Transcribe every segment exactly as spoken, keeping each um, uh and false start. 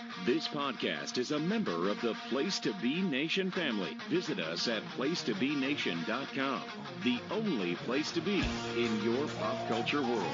This podcast is a member of the Place to Be Nation family. Visit us at place to be nation dot com, the only place to be in your pop culture world.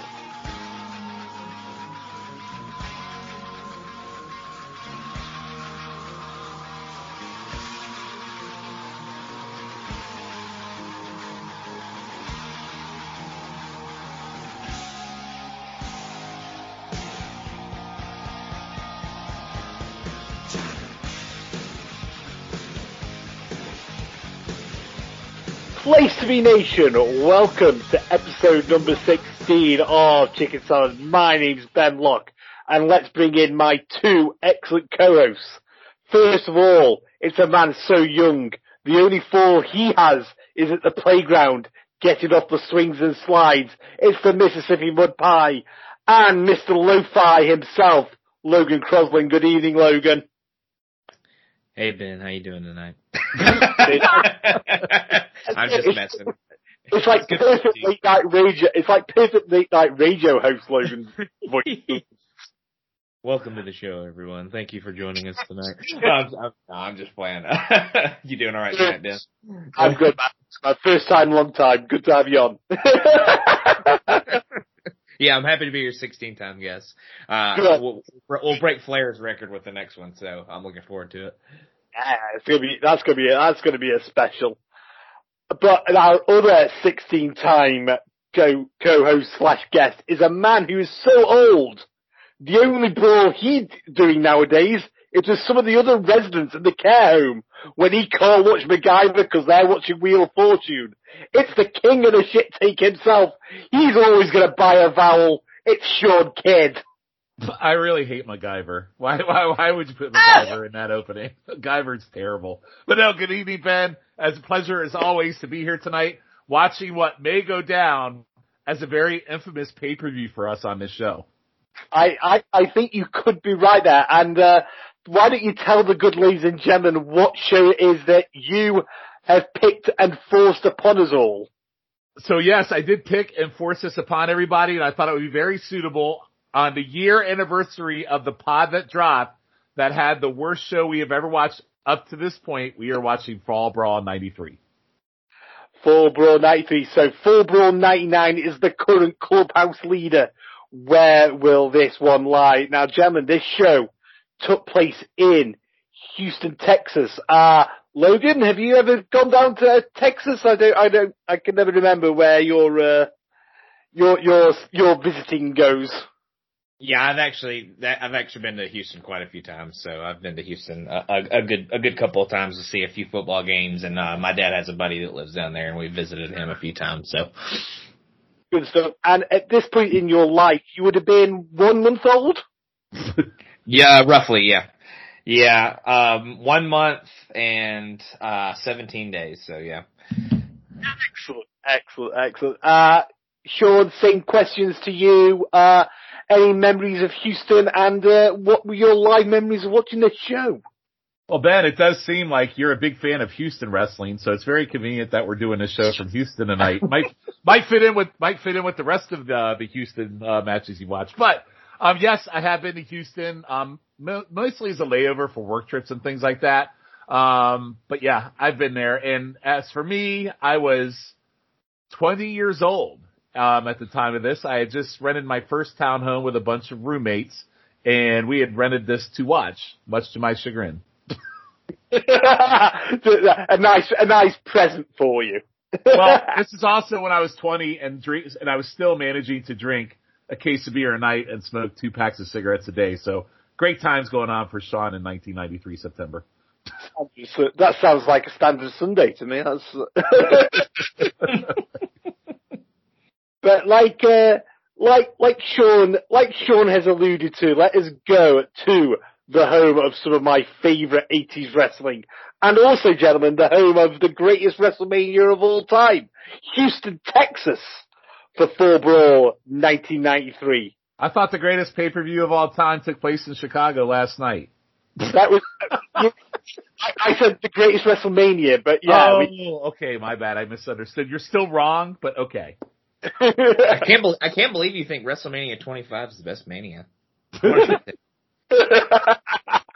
Place to Be Nation, welcome to episode number sixteen of Chicken Salad. My name's Ben Locke, and let's bring in my two excellent co-hosts. First of all, it's a man so young, the only fall he has is at the playground, getting off the swings and slides. It's the Mississippi Mud Pie, and Mister Lo-Fi himself, Logan Crosland. Good evening, Logan. Hey Ben, how you doing tonight? I'm just messing. It's like it's perfect late night radio. It's like perfect late night radio host Logan's voice. Welcome to the show, everyone. Thank you for joining us tonight. No, I'm, I'm, no, I'm just playing. You doing all right tonight, Ben? I'm good, man. It's my first time, long time. Good to have you on. Yeah, I'm happy to be your sixteenth time guest. Uh, we'll, we'll break Flair's record with the next one, so I'm looking forward to it. Yeah, it's gonna be that's gonna be that's gonna be a special. But our other sixteen-time co co-host slash guest is a man who is so old. The only brawl he's doing nowadays is with some of the other residents in the care home when he can't watch MacGyver because they're watching Wheel of Fortune. It's the king of the shit take himself. He's always going to buy a vowel. It's Sean Kidd. I really hate MacGyver. Why, why, why would you put MacGyver in that opening? MacGyver's terrible. But no, good evening, Ben. As a pleasure as always to be here tonight, watching what may go down as a very infamous pay-per-view for us on this show. I, I, I think you could be right there. And uh, why don't you tell the good ladies and gentlemen what show it is that you have picked and forced upon us all? So yes, I did pick and force this upon everybody, and I thought it would be very suitable on the year anniversary of the pod that dropped that had the worst show we have ever watched up to this point. We are watching Fall Brawl ninety-three. Fall Brawl ninety-three. So Fall Brawl ninety-nine is the current clubhouse leader. Where will this one lie? Now, gentlemen, this show took place in Houston, Texas. Uh, Logan, have you ever gone down to Texas? I don't, I don't, I can never remember where your, uh, your, your, your visiting goes. Yeah, I've actually, I've actually been to Houston quite a few times. So I've been to Houston a, a, a good, a good couple of times to see a few football games. And, uh, my dad has a buddy that lives down there and we visited him a few times. So. Good stuff. And at this point in your life, you would have been one month old? Yeah, roughly, yeah. Yeah, um, one month and, uh, seventeen days, so yeah. Excellent, excellent, excellent. Uh, Sean, same questions to you. Uh, any memories of Houston and, uh, what were your live memories of watching the show? Well, Ben, it does seem like you're a big fan of Houston wrestling, so it's very convenient that we're doing this show from Houston tonight. might might fit in with might fit in with the rest of the the Houston uh, matches you watch. But um, yes, I have been to Houston, um, mo- mostly as a layover for work trips and things like that. Um, but yeah, I've been there. And as for me, I was twenty years old um, at the time of this. I had just rented my first townhome with a bunch of roommates, and we had rented this to watch, much to my chagrin. a nice, a nice present for you. Well, this is also when I was twenty and drink, and I was still managing to drink a case of beer a night and smoke two packs of cigarettes a day. So great times going on for Sean in nineteen ninety-three September. That sounds like a standard Sunday to me. That's. But like, uh, like, like Sean, like Sean has alluded to, let us go to the home of some of my favourite eighties wrestling. And also, gentlemen, the home of the greatest WrestleMania of all time, Houston, Texas, for Fall Brawl nineteen ninety-three. I thought the greatest pay-per-view of all time took place in Chicago last night. That was, I, I said the greatest WrestleMania, but yeah. Oh, we, okay, my bad. I misunderstood. You're still wrong, but okay. I can't be- I can't believe you think WrestleMania twenty-five is the best Mania.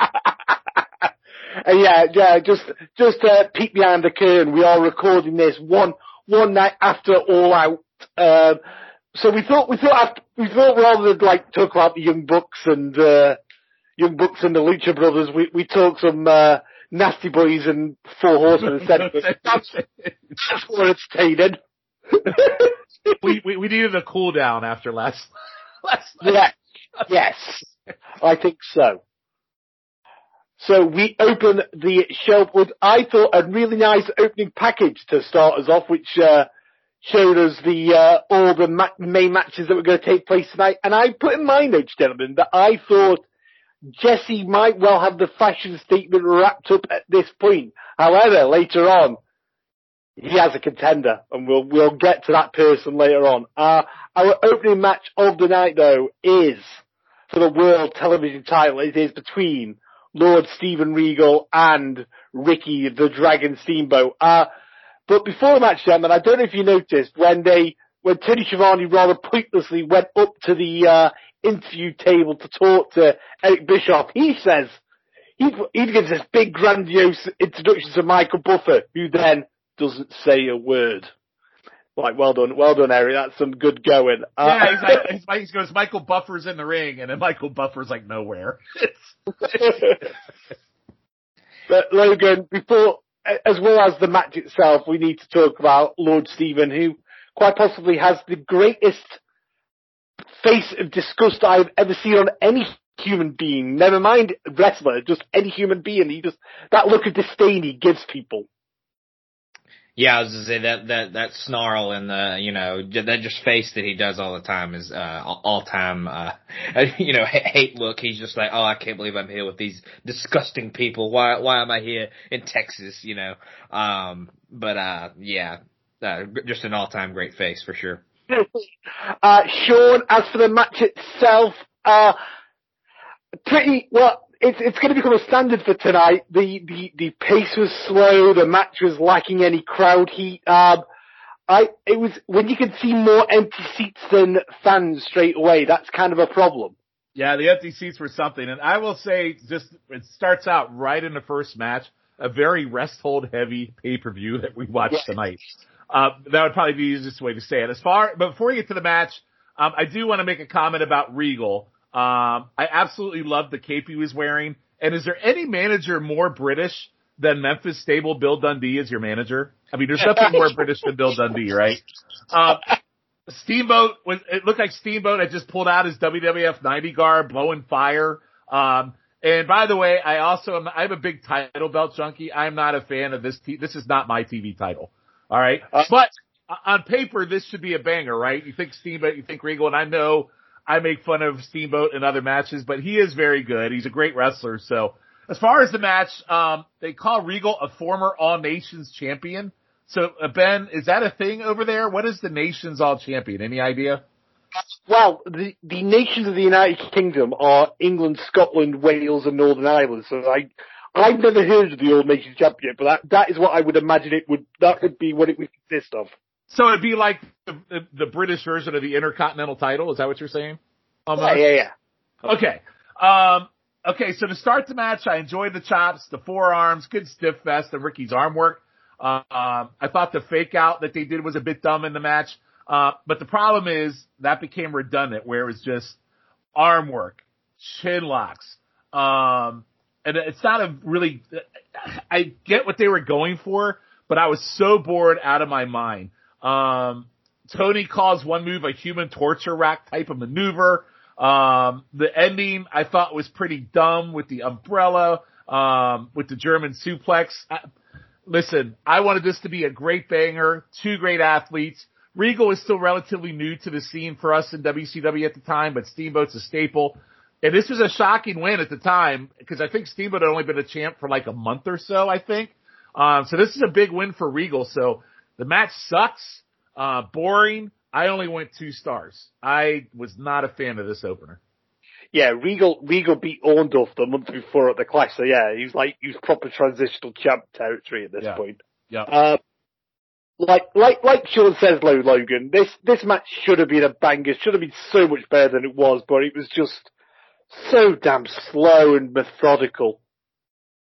Uh, yeah, yeah, just, just, uh, peek behind the curtain. We are recording this one, one night after All Out. Um, so we thought, we thought, after, we thought rather than like talk about the Young Bucks and, uh, Young Bucks and the Lucha Brothers, we, we talk some, uh, Nasty Boys and Four Horsemen and said, that's, that's more entertaining. we, we, we needed a cool down after last, last night. Yeah. Yes. I think so. So we open the show with, I thought, a really nice opening package to start us off, which uh, showed us the uh, all the ma- main matches that were going to take place tonight. And I put in my notes, gentlemen, that I thought Jesse might well have the fashion statement wrapped up at this point. However, later on, he has a contender, and we'll we'll get to that person later on. Uh, our opening match of the night, though, is for the World Television title. It is between Lord Steven Regal and Ricky the Dragon Steamboat. Uh, but before the match, gentlemen, I don't know if you noticed when they, when Tony Schiavone rather pointlessly went up to the uh, interview table to talk to Eric Bischoff, he says, he, he gives this big grandiose introduction to Michael Buffer, who then doesn't say a word. Like, well done, well done, Eric. That's some good going. Uh, yeah, he's like, he's like, he goes, Michael Buffer's in the ring, and then Michael Buffer's like nowhere. But Logan, before, as well as the match itself, we need to talk about Lord Steven, who quite possibly has the greatest face of disgust I've ever seen on any human being. Never mind wrestler, just any human being. He just, that look of disdain he gives people. Yeah, I was gonna say that, that, that snarl and the, you know, that just face that he does all the time is, uh, all time, uh, you know, hate look. He's just like, oh, I can't believe I'm here with these disgusting people. Why, why am I here in Texas, you know? Um, but, uh, yeah, uh, just an all time great face for sure. uh, Sean, as for the match itself, uh, pretty, well, It's it's going to become a standard for tonight. The, the the pace was slow. The match was lacking any crowd heat. Um, I it was when you can see more empty seats than fans straight away. That's kind of a problem. Yeah, the empty seats were something, and I will say, just it starts out right in the first match, a very rest hold heavy pay per view that we watched yeah. tonight. Uh, that would probably be the easiest way to say it. As far, but before we get to the match, um, I do want to make a comment about Regal. Um, I absolutely love the cape he was wearing. And is there any manager more British than Memphis stable Bill Dundee as your manager? I mean, there's nothing more British than Bill Dundee, right? Um, Steamboat was, it looked like Steamboat had just pulled out his W W F ninety garb, blowing fire. Um, and by the way, I also am, I'm a big title belt junkie. I'm not a fan of this. T- this is not my T V title. All right. Uh, but on paper, this should be a banger, right? You think Steamboat, you think Regal, and I know I make fun of Steamboat in other matches, but he is very good. He's a great wrestler. So as far as the match, um, they call Regal a former All Nations champion. So uh, Ben, is that a thing over there? What is the Nations All Champion? Any idea? Well, the, the nations of the United Kingdom are England, Scotland, Wales, and Northern Ireland. So I, I've never heard of the All Nations champion, but that, that is what I would imagine it would, that would be what it would consist of. So it'd be like the, the, the British version of the Intercontinental title. Is that what you're saying? Um, yeah, yeah, yeah. Okay. Um, okay. So to start the match, I enjoyed the chops, the forearms, good stiff fest, and Ricky's arm work. Uh, um, I thought the fake out that they did was a bit dumb in the match. Uh, but the problem is that became redundant where it was just arm work, chin locks. Um, and it's not a really, I get what they were going for, but I was so bored out of my mind. Um, Tony calls one move a human torture rack type of maneuver. Um, the ending I thought was pretty dumb with the umbrella, um, with the German suplex. I, listen, I wanted this to be a great banger, two great athletes. Regal is still relatively new to the scene for us in W C W at the time, but Steamboat's a staple. And this was a shocking win at the time because I think Steamboat had only been a champ for like a month or so, I think. Um, so this is a big win for Regal. So the match sucks, uh, boring. I only went two stars. I was not a fan of this opener. Yeah, Regal, Regal beat Orndorff the month before at the Clash. So yeah, he was like, he was proper transitional champ territory at this yeah. point. Yeah. Uh, like, like, like Sean says, Logan, this, this match should have been a banger, should have been so much better than it was, but it was just so damn slow and methodical.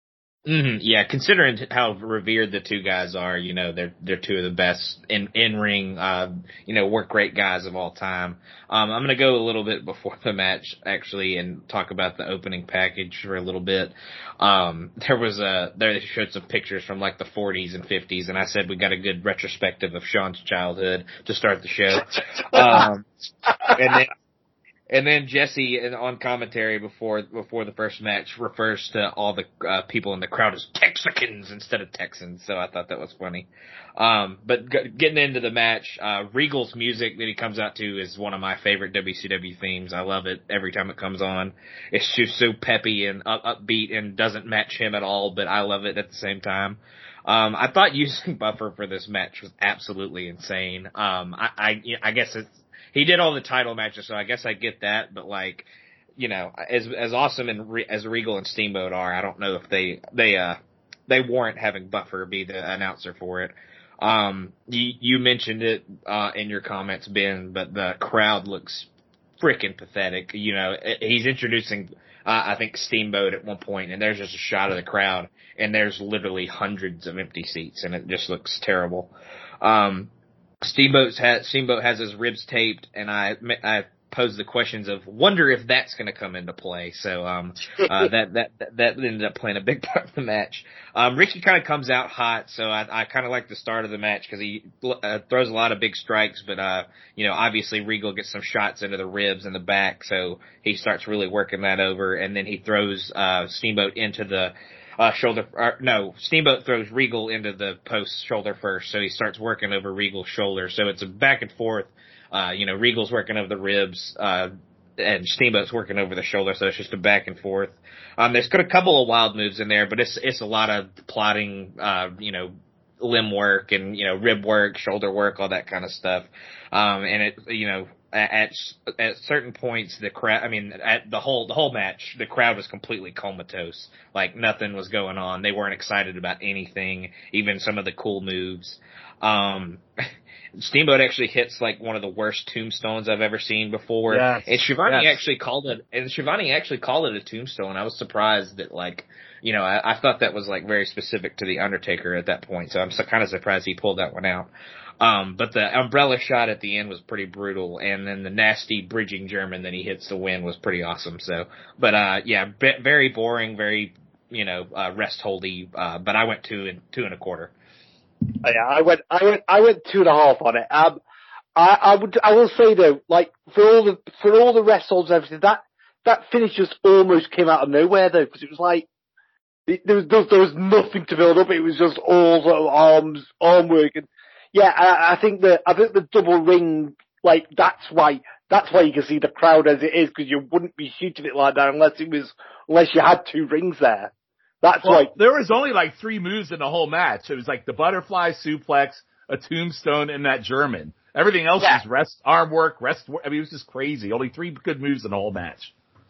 Mm-hmm. Yeah, considering how revered the two guys are, you know, they're they're two of the best in in ring, uh, you know, work rate guys of all time. Um, I'm gonna go a little bit before the match actually and talk about the opening package for a little bit. Um, there was a there they showed some pictures from like the forties and fifties, and I said we got a good retrospective of Sean's childhood to start the show. Um, and then. And then Jesse, on commentary before before the first match, refers to all the uh, people in the crowd as Texicans instead of Texans. So I thought that was funny. Um, but g- getting into the match, uh, Regal's music that he comes out to is one of my favorite W C W themes. I love it every time it comes on. It's just so peppy and up- upbeat and doesn't match him at all, but I love it at the same time. Um, I thought using Buffer for this match was absolutely insane. Um, I, I, I guess it's, he did all the title matches, so I guess I get that. But like, you know, as as awesome and Re- as Regal and Steamboat are, I don't know if they they uh they warrant having Buffer be the announcer for it. Um, you you mentioned it uh in your comments, Ben, but the crowd looks freaking pathetic. You know, he's introducing uh, I think Steamboat at one point, and there's just a shot of the crowd, and there's literally hundreds of empty seats, and it just looks terrible. Um. Steamboat's ha- Steamboat has his ribs taped, and I I posed the questions of wonder if that's going to come into play. So um uh, that that that ended up playing a big part of the match. Um, Ricky kind of comes out hot, so I I kind of like the start of the match because he uh, throws a lot of big strikes, but uh you know obviously Regal gets some shots into the ribs and the back, so he starts really working that over, and then he throws uh Steamboat into the. Uh, shoulder, or, no, Steamboat throws Regal into the post shoulder first, so he starts working over Regal's shoulder. So it's a back and forth. Uh, you know, Regal's working over the ribs, uh, and Steamboat's working over the shoulder, so it's just a back and forth. Um, there's got a couple of wild moves in there, but it's, it's a lot of plotting, uh, you know, limb work and, you know, rib work, shoulder work, all that kind of stuff. Um, and it, you know, at, at certain points, the crowd, I mean, at the whole, the whole match, the crowd was completely comatose. Like nothing was going on. They weren't excited about anything, even some of the cool moves. Um, Steamboat actually hits like one of the worst tombstones I've ever seen before. Yes, and Shivani yes. actually called it, and Shivani actually called it a tombstone. I was surprised that like, you know, I, I thought that was like very specific to the Undertaker at that point. So I'm so kind of surprised he pulled that one out. Um, but the umbrella shot at the end was pretty brutal, and then the nasty bridging German that he hits to win was pretty awesome. So, but uh, yeah, b- very boring, very you know uh, rest holdy. Uh, but I went two and two and a quarter. Yeah, I went, I went, I went two and a half on it. Um, I, I would, I will say though, like for all the for all the rest holds and everything, that that finish just almost came out of nowhere though, because it was like it, there was there was nothing to build up. It was just all sort of arms, arm work, and yeah, I, I think the I think the double ring, like that's why that's why you can see the crowd as it is, because you wouldn't be shooting it like that unless it was unless you had two rings there. That's well, why there was only like three moves in the whole match. It was like the butterfly suplex, a tombstone, and that German. Everything else yeah. was rest, arm work, rest work. I mean, it was just crazy. Only three good moves in the whole match.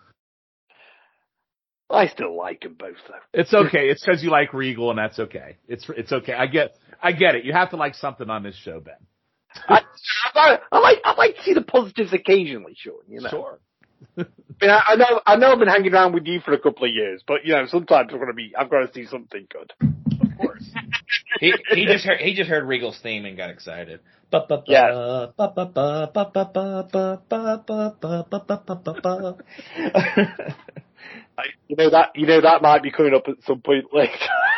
I still like them both though. It's okay. It's because you like Regal, and that's okay. It's it's okay. I get I get it. You have to like something on this show, Ben. I, I, I like I like to see the positives occasionally, Sean. You know. Sure. I, mean, I, I know I know I've been hanging around with you for a couple of years, but you know sometimes I've got to be I've got to see something good. Of course. he he just heard he just heard Regal's theme and got excited. Yeah. I, you know that you know that might be coming up at some point later.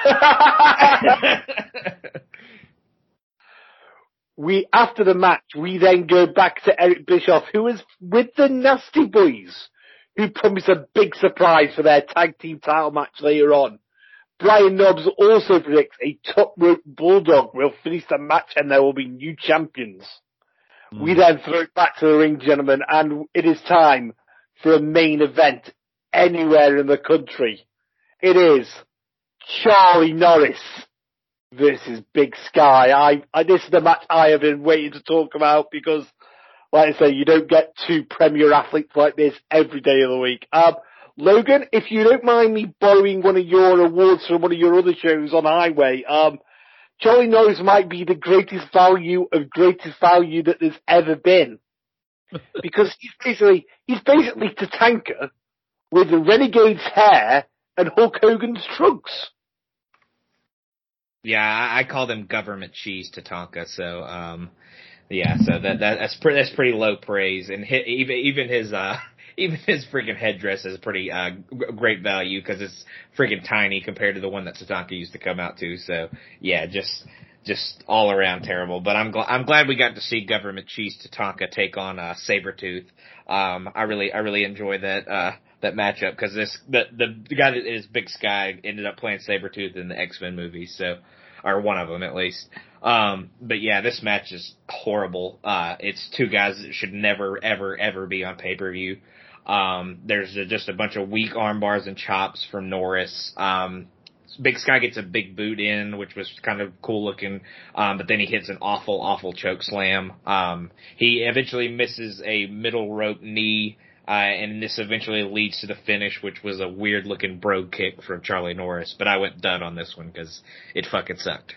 We after the match, we then go back to Eric Bischoff, who was with the Nasty Boys, who promised a big surprise for their tag team title match later on. Brian Knobbs also predicts a top rope bulldog will finish the match and there will be new champions. Mm. We then throw it back to the ring, gentlemen, and it is time for a main event anywhere in the country. It is Charlie Norris versus Big Sky. I, I, this is the match I have been waiting to talk about because, like I say, you don't get two premier athletes like this every day of the week. Um, Logan, if you don't mind me borrowing one of your awards from one of your other shows on Highway, um, Charlie Norris might be the greatest value of greatest value that there's ever been. Because he's basically, he's basically Tatanka with the Renegade's hair and Hulk Hogan's trunks. Yeah, I, I call them government cheese Tatanka. So, um, yeah, so that, that that's pretty that's pretty low praise, and hit, even even his uh even his freaking headdress is pretty uh g- great value because it's freaking tiny compared to the one that Tatanka used to come out to. So yeah, just just all around terrible. But I'm glad I'm glad we got to see government cheese Tatanka take on uh Sabretooth. Um, I really I really enjoy that uh that matchup because this the, the the guy that is Big Sky ended up playing Sabretooth in the X-Men movies, so or one of them at least. Um, but yeah, this match is horrible. Uh, it's two guys that should never, ever, ever be on pay-per-view. Um, there's a, just a bunch of weak arm bars and chops from Norris. Um, Big Sky gets a big boot in, which was kind of cool looking. Um, but then he hits an awful, awful choke slam. Um, he eventually misses a middle rope knee. Uh, and this eventually leads to the finish, which was a weird looking brogue kick from Charlie Norris. But I went done on this one because it fucking sucked.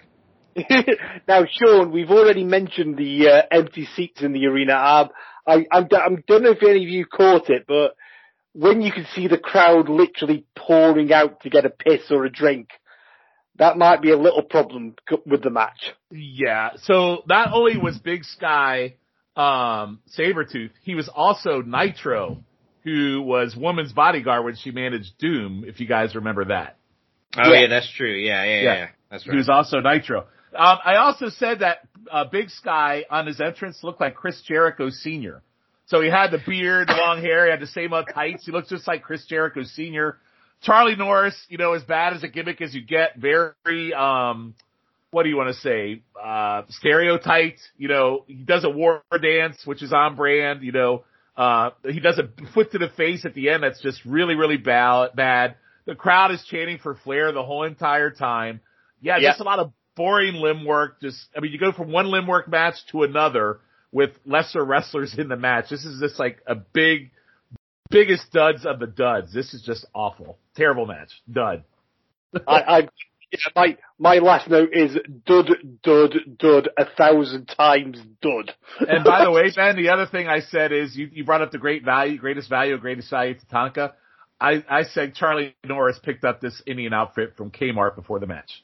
Now, Sean, we've already mentioned the uh, empty seats in the arena. Um, I, I, I don't know if any of you caught it, but when you can see the crowd literally pouring out to get a piss or a drink, that might be a little problem with the match. Yeah, so not only was Big Sky um, Sabretooth, he was also Nitro, who was Woman's Bodyguard when she managed Doom, if you guys remember that. Oh, yeah, yeah that's true. Yeah, yeah, yeah, yeah. That's right. He was also Nitro. Um, I also said that uh, Big Sky on his entrance looked like Chris Jericho Senior So he had the beard, the long hair, he had the same up tights. He looked just like Chris Jericho Senior Charlie Norris, you know, as bad as a gimmick as you get, very, um, what do you want to say, uh, stereotyped. You know, he does a war dance, which is on brand, you know, uh, he does a foot to the face at the end that's just really, really bad. bad. The crowd is chanting for Flair the whole entire time. Yeah, yep. Just a lot of boring limb work. Just, I mean, you go from one limb work match to another with lesser wrestlers in the match. This is just like a big, biggest duds of the duds. This is just awful. Terrible match. Dud. I, I, yeah, my, my last note is dud, dud, dud, a thousand times dud. And by the way, Ben, the other thing I said is you, you brought up the great value, greatest value, greatest value to Tatanka. I, I said Charlie Norris picked up this Indian outfit from Kmart before the match.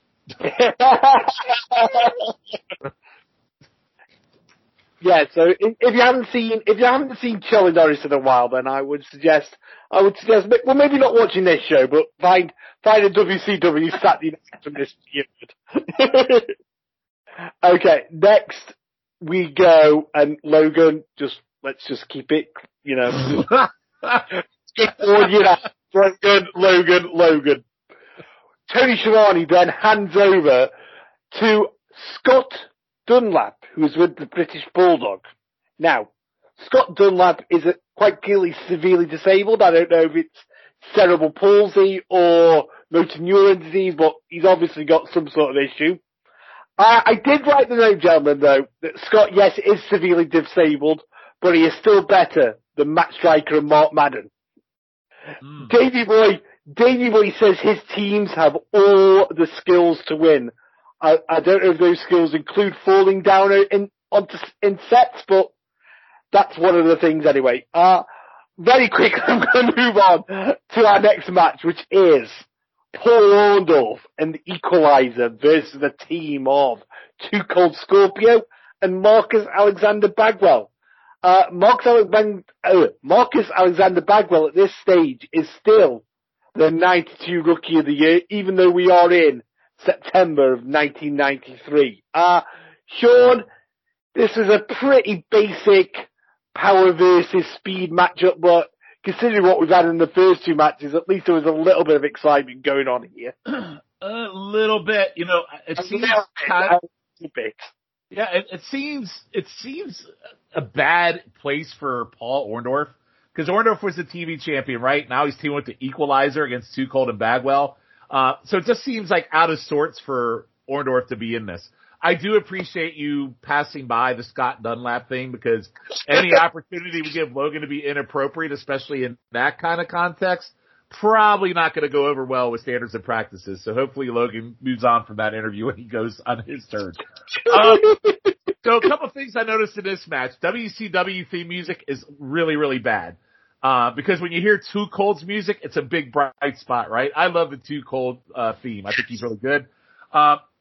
Yeah, so if, if you haven't seen if you haven't seen Charlie Norris in a while, then I would suggest I would suggest well maybe not watching this show, but find find a W C W Saturday night from this period. Okay, next we go and Logan. Just let's just keep it, you know. Just you know, Logan, Logan, Logan. Tony Schiavone then hands over to Scott Dunlap, who's with the British Bulldog. Now, Scott Dunlap is a, quite clearly severely disabled. I don't know if it's cerebral palsy or motor neuron disease, but he's obviously got some sort of issue. I, I did write the note, gentlemen, though, that Scott, yes, is severely disabled, but he is still better than Matt Striker and Mark Madden. Mm. Davey Boy, Davey Boy says his teams have all the skills to win. I, I don't know if those skills include falling down in, onto, in sets, but that's one of the things anyway. Uh, very quickly, I'm going to move on to our next match, which is Paul Orndorff and the Equalizer versus the team of Too Cold Scorpio and Marcus Alexander Bagwell. Uh, Marcus, Alexander, uh, Marcus Alexander Bagwell at this stage is still the ninety-two Rookie of the Year, even though we are in September of nineteen ninety-three. Uh, Sean, this is a pretty basic power versus speed matchup, but considering what we've had in the first two matches, at least there was a little bit of excitement going on here. A little bit, you know, it a seems little kind of, a little bit. Yeah, it, it seems it seems a bad place for Paul Orndorff, because Orndorff was the T V champion, right? Now he's teaming with the Equalizer against Too Cold and Bagwell. Uh, so it just seems like out of sorts for Orndorff to be in this. I do appreciate you passing by the Scott Dunlap thing, because any opportunity we give Logan to be inappropriate, especially in that kind of context, probably not going to go over well with standards and practices. So hopefully Logan moves on from that interview when he goes on his turn. Um, so a couple of things I noticed in this match. W C W theme music is really, really bad. Uh, because when you hear Too Cold's music, it's a big bright spot, right? I love the Too Cold, uh, theme. I think he's really good. Uh,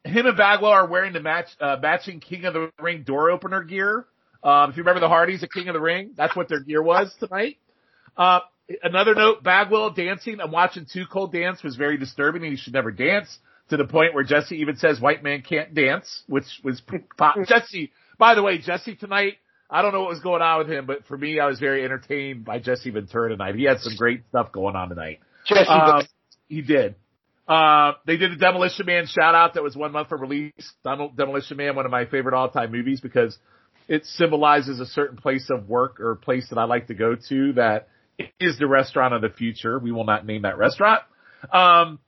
him and Bagwell are wearing the match, uh, matching King of the Ring door opener gear. Um, if you remember the Hardys at King of the Ring, that's what their gear was tonight. Uh, another note, Bagwell dancing. I'm watching Too Cold dance was very disturbing, and he should never dance, to the point where Jesse even says white man can't dance, which was pop. Jesse, by the way, Jesse tonight, I don't know what was going on with him, but for me, I was very entertained by Jesse Ventura tonight. He had some great stuff going on tonight. Jesse, um, he did. Uh, they did a Demolition Man shout out that was one month from release. Demolition Man, one of my favorite all time movies, because it symbolizes a certain place of work or place that I like to go to that is the restaurant of the future. We will not name that restaurant. Um,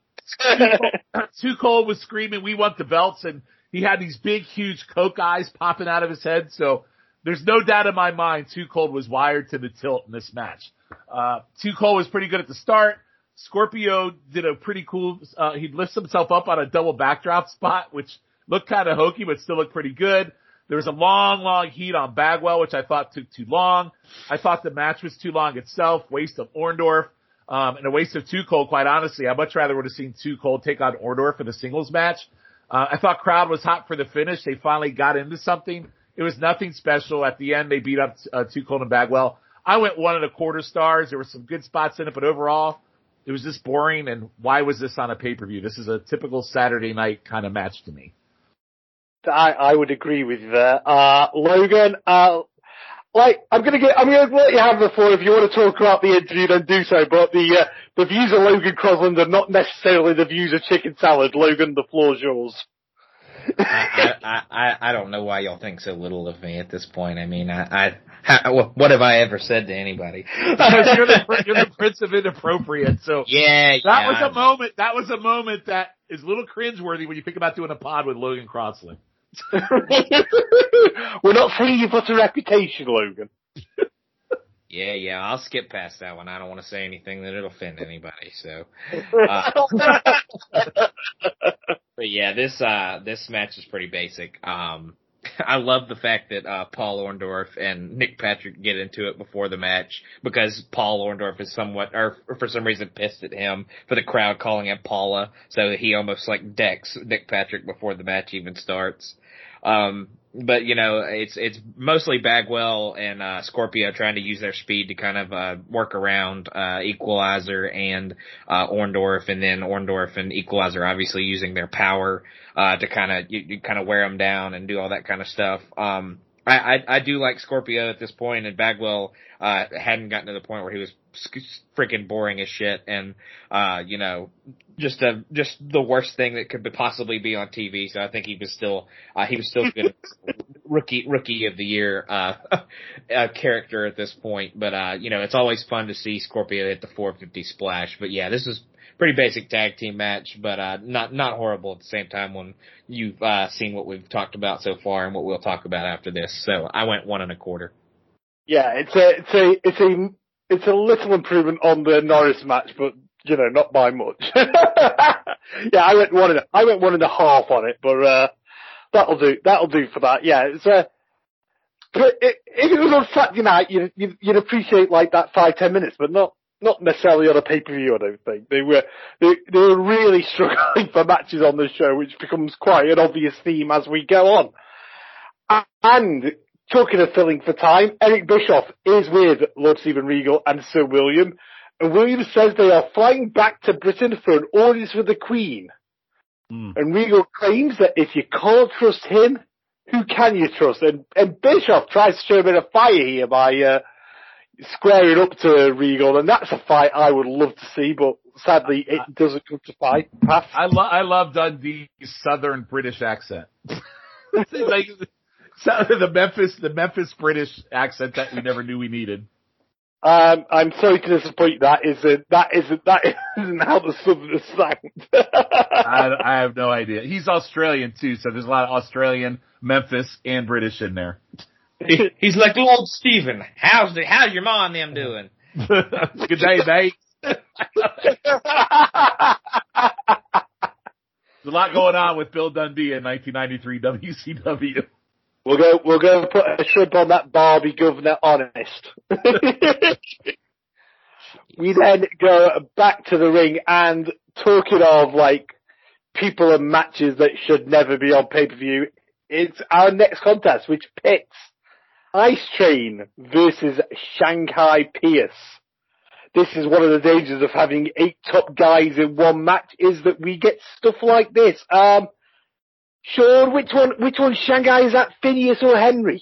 Too Cold was screaming, "We want the belts," and he had these big, huge Coke eyes popping out of his head. So there's no doubt in my mind Too Cold was wired to the tilt in this match. Uh, Too Cold was pretty good at the start. Scorpio did a pretty cool, uh, he lifts himself up on a double backdrop spot, which looked kind of hokey, but still looked pretty good. There was a long, long heat on Bagwell, which I thought took too long. I thought the match was too long itself, waste of Orndorff, um, and a waste of Too Cold, quite honestly. I much rather would have seen Too Cold take on Orndorff in a singles match. Uh, I thought crowd was hot for the finish. They finally got into something. It was nothing special. At the end, they beat up uh, Too Cold and Bagwell. I went one and a quarter stars. There were some good spots in it, but overall, it was just boring. And why was this on a pay-per-view? This is a typical Saturday night kind of match to me. I, I would agree with you there. Uh, Logan, uh, like, I'm gonna get, I'm gonna let you have the floor. If you want to talk about the interview, then do so, but the, uh, the views of Logan Crosland are not necessarily the views of Chicken Salad. Logan, the floor's yours. I, I, I, I don't know why y'all think so little of me at this point. I mean, I, I how, what have I ever said to anybody? Because you're the, you're the prince of inappropriate, so. Yeah, That yeah. was a moment, that was a moment that is a little cringeworthy when you think about doing a pod with Logan Crosland. We're not saying you've got a reputation, Logan. Yeah, yeah, I'll skip past that one. I don't want to say anything that'll offend anybody, so. Uh, but yeah, this, uh, this match is pretty basic. Um, I love the fact that, uh, Paul Orndorff and Nick Patrick get into it before the match because Paul Orndorff is somewhat, or for some reason pissed at him for the crowd calling him Paula, so he almost like decks Nick Patrick before the match even starts. Um, but you know, it's, it's mostly Bagwell and, uh, Scorpio trying to use their speed to kind of, uh, work around, uh, Equalizer and, uh, Orndorff, and then Orndorff and Equalizer obviously using their power, uh, to kind of, you, you kind of wear them down and do all that kind of stuff. Um, I, I, I do like Scorpio at this point, and Bagwell, uh, hadn't gotten to the point where he was freaking boring as shit and, uh, you know, just a, just the worst thing that could possibly be on T V. So I think he was still, uh, he was still good rookie, rookie of the year, uh, uh, character at this point. But, uh, you know, it's always fun to see Scorpio hit the four fifty splash. But yeah, this is pretty basic tag team match, but, uh, not, not horrible at the same time when you've, uh, seen what we've talked about so far and what we'll talk about after this. So I went one and a quarter. Yeah, it's a, it's a, it's a, it's a little improvement on the Norris match, but, you know, not by much. Yeah, I went one and a, I went one and a half on it, but, uh, that'll do, that'll do for that. Yeah, it's a, but it, if it was on Saturday night, you'd, you'd, you'd appreciate like that five, ten minutes, but not, not necessarily on a pay-per-view, I don't think. They were, they, they were really struggling for matches on the show, which becomes quite an obvious theme as we go on. And, talking of filling for time, Eric Bischoff is with Lord Steven Regal and Sir William, and William says they are flying back to Britain for an audience with the Queen. Mm. And Regal claims that if you can't trust him, who can you trust? And, and Bischoff tries to show a bit of fire here by uh, squaring up to Regal, and that's a fight I would love to see, but sadly it doesn't come to fight. Pass. I, lo- I love Dundee's southern British accent. Like, so the Memphis, the Memphis British accent that we never knew we needed. Um, I'm sorry to disappoint. That isn't that isn't that isn't how the Southerners sound. I, I have no idea. He's Australian too, so there's a lot of Australian, Memphis, and British in there. He, he's like Lord Steven. How's the how's your mom and them doing? Good day, mate. There's a lot going on with Bill Dundee in nineteen ninety-three W C W. We'll go, we'll go put a shrimp on that Barbie, Governor Honest. We then go back to the ring, and talking of, like, people and matches that should never be on pay-per-view. It's our next contest, which pits Ice Train versus Shanghai Pierce. This is one of the dangers of having eight top guys in one match, is that we get stuff like this. Um, Sean, which one, which one Shanghai is that, Phineas or Henry?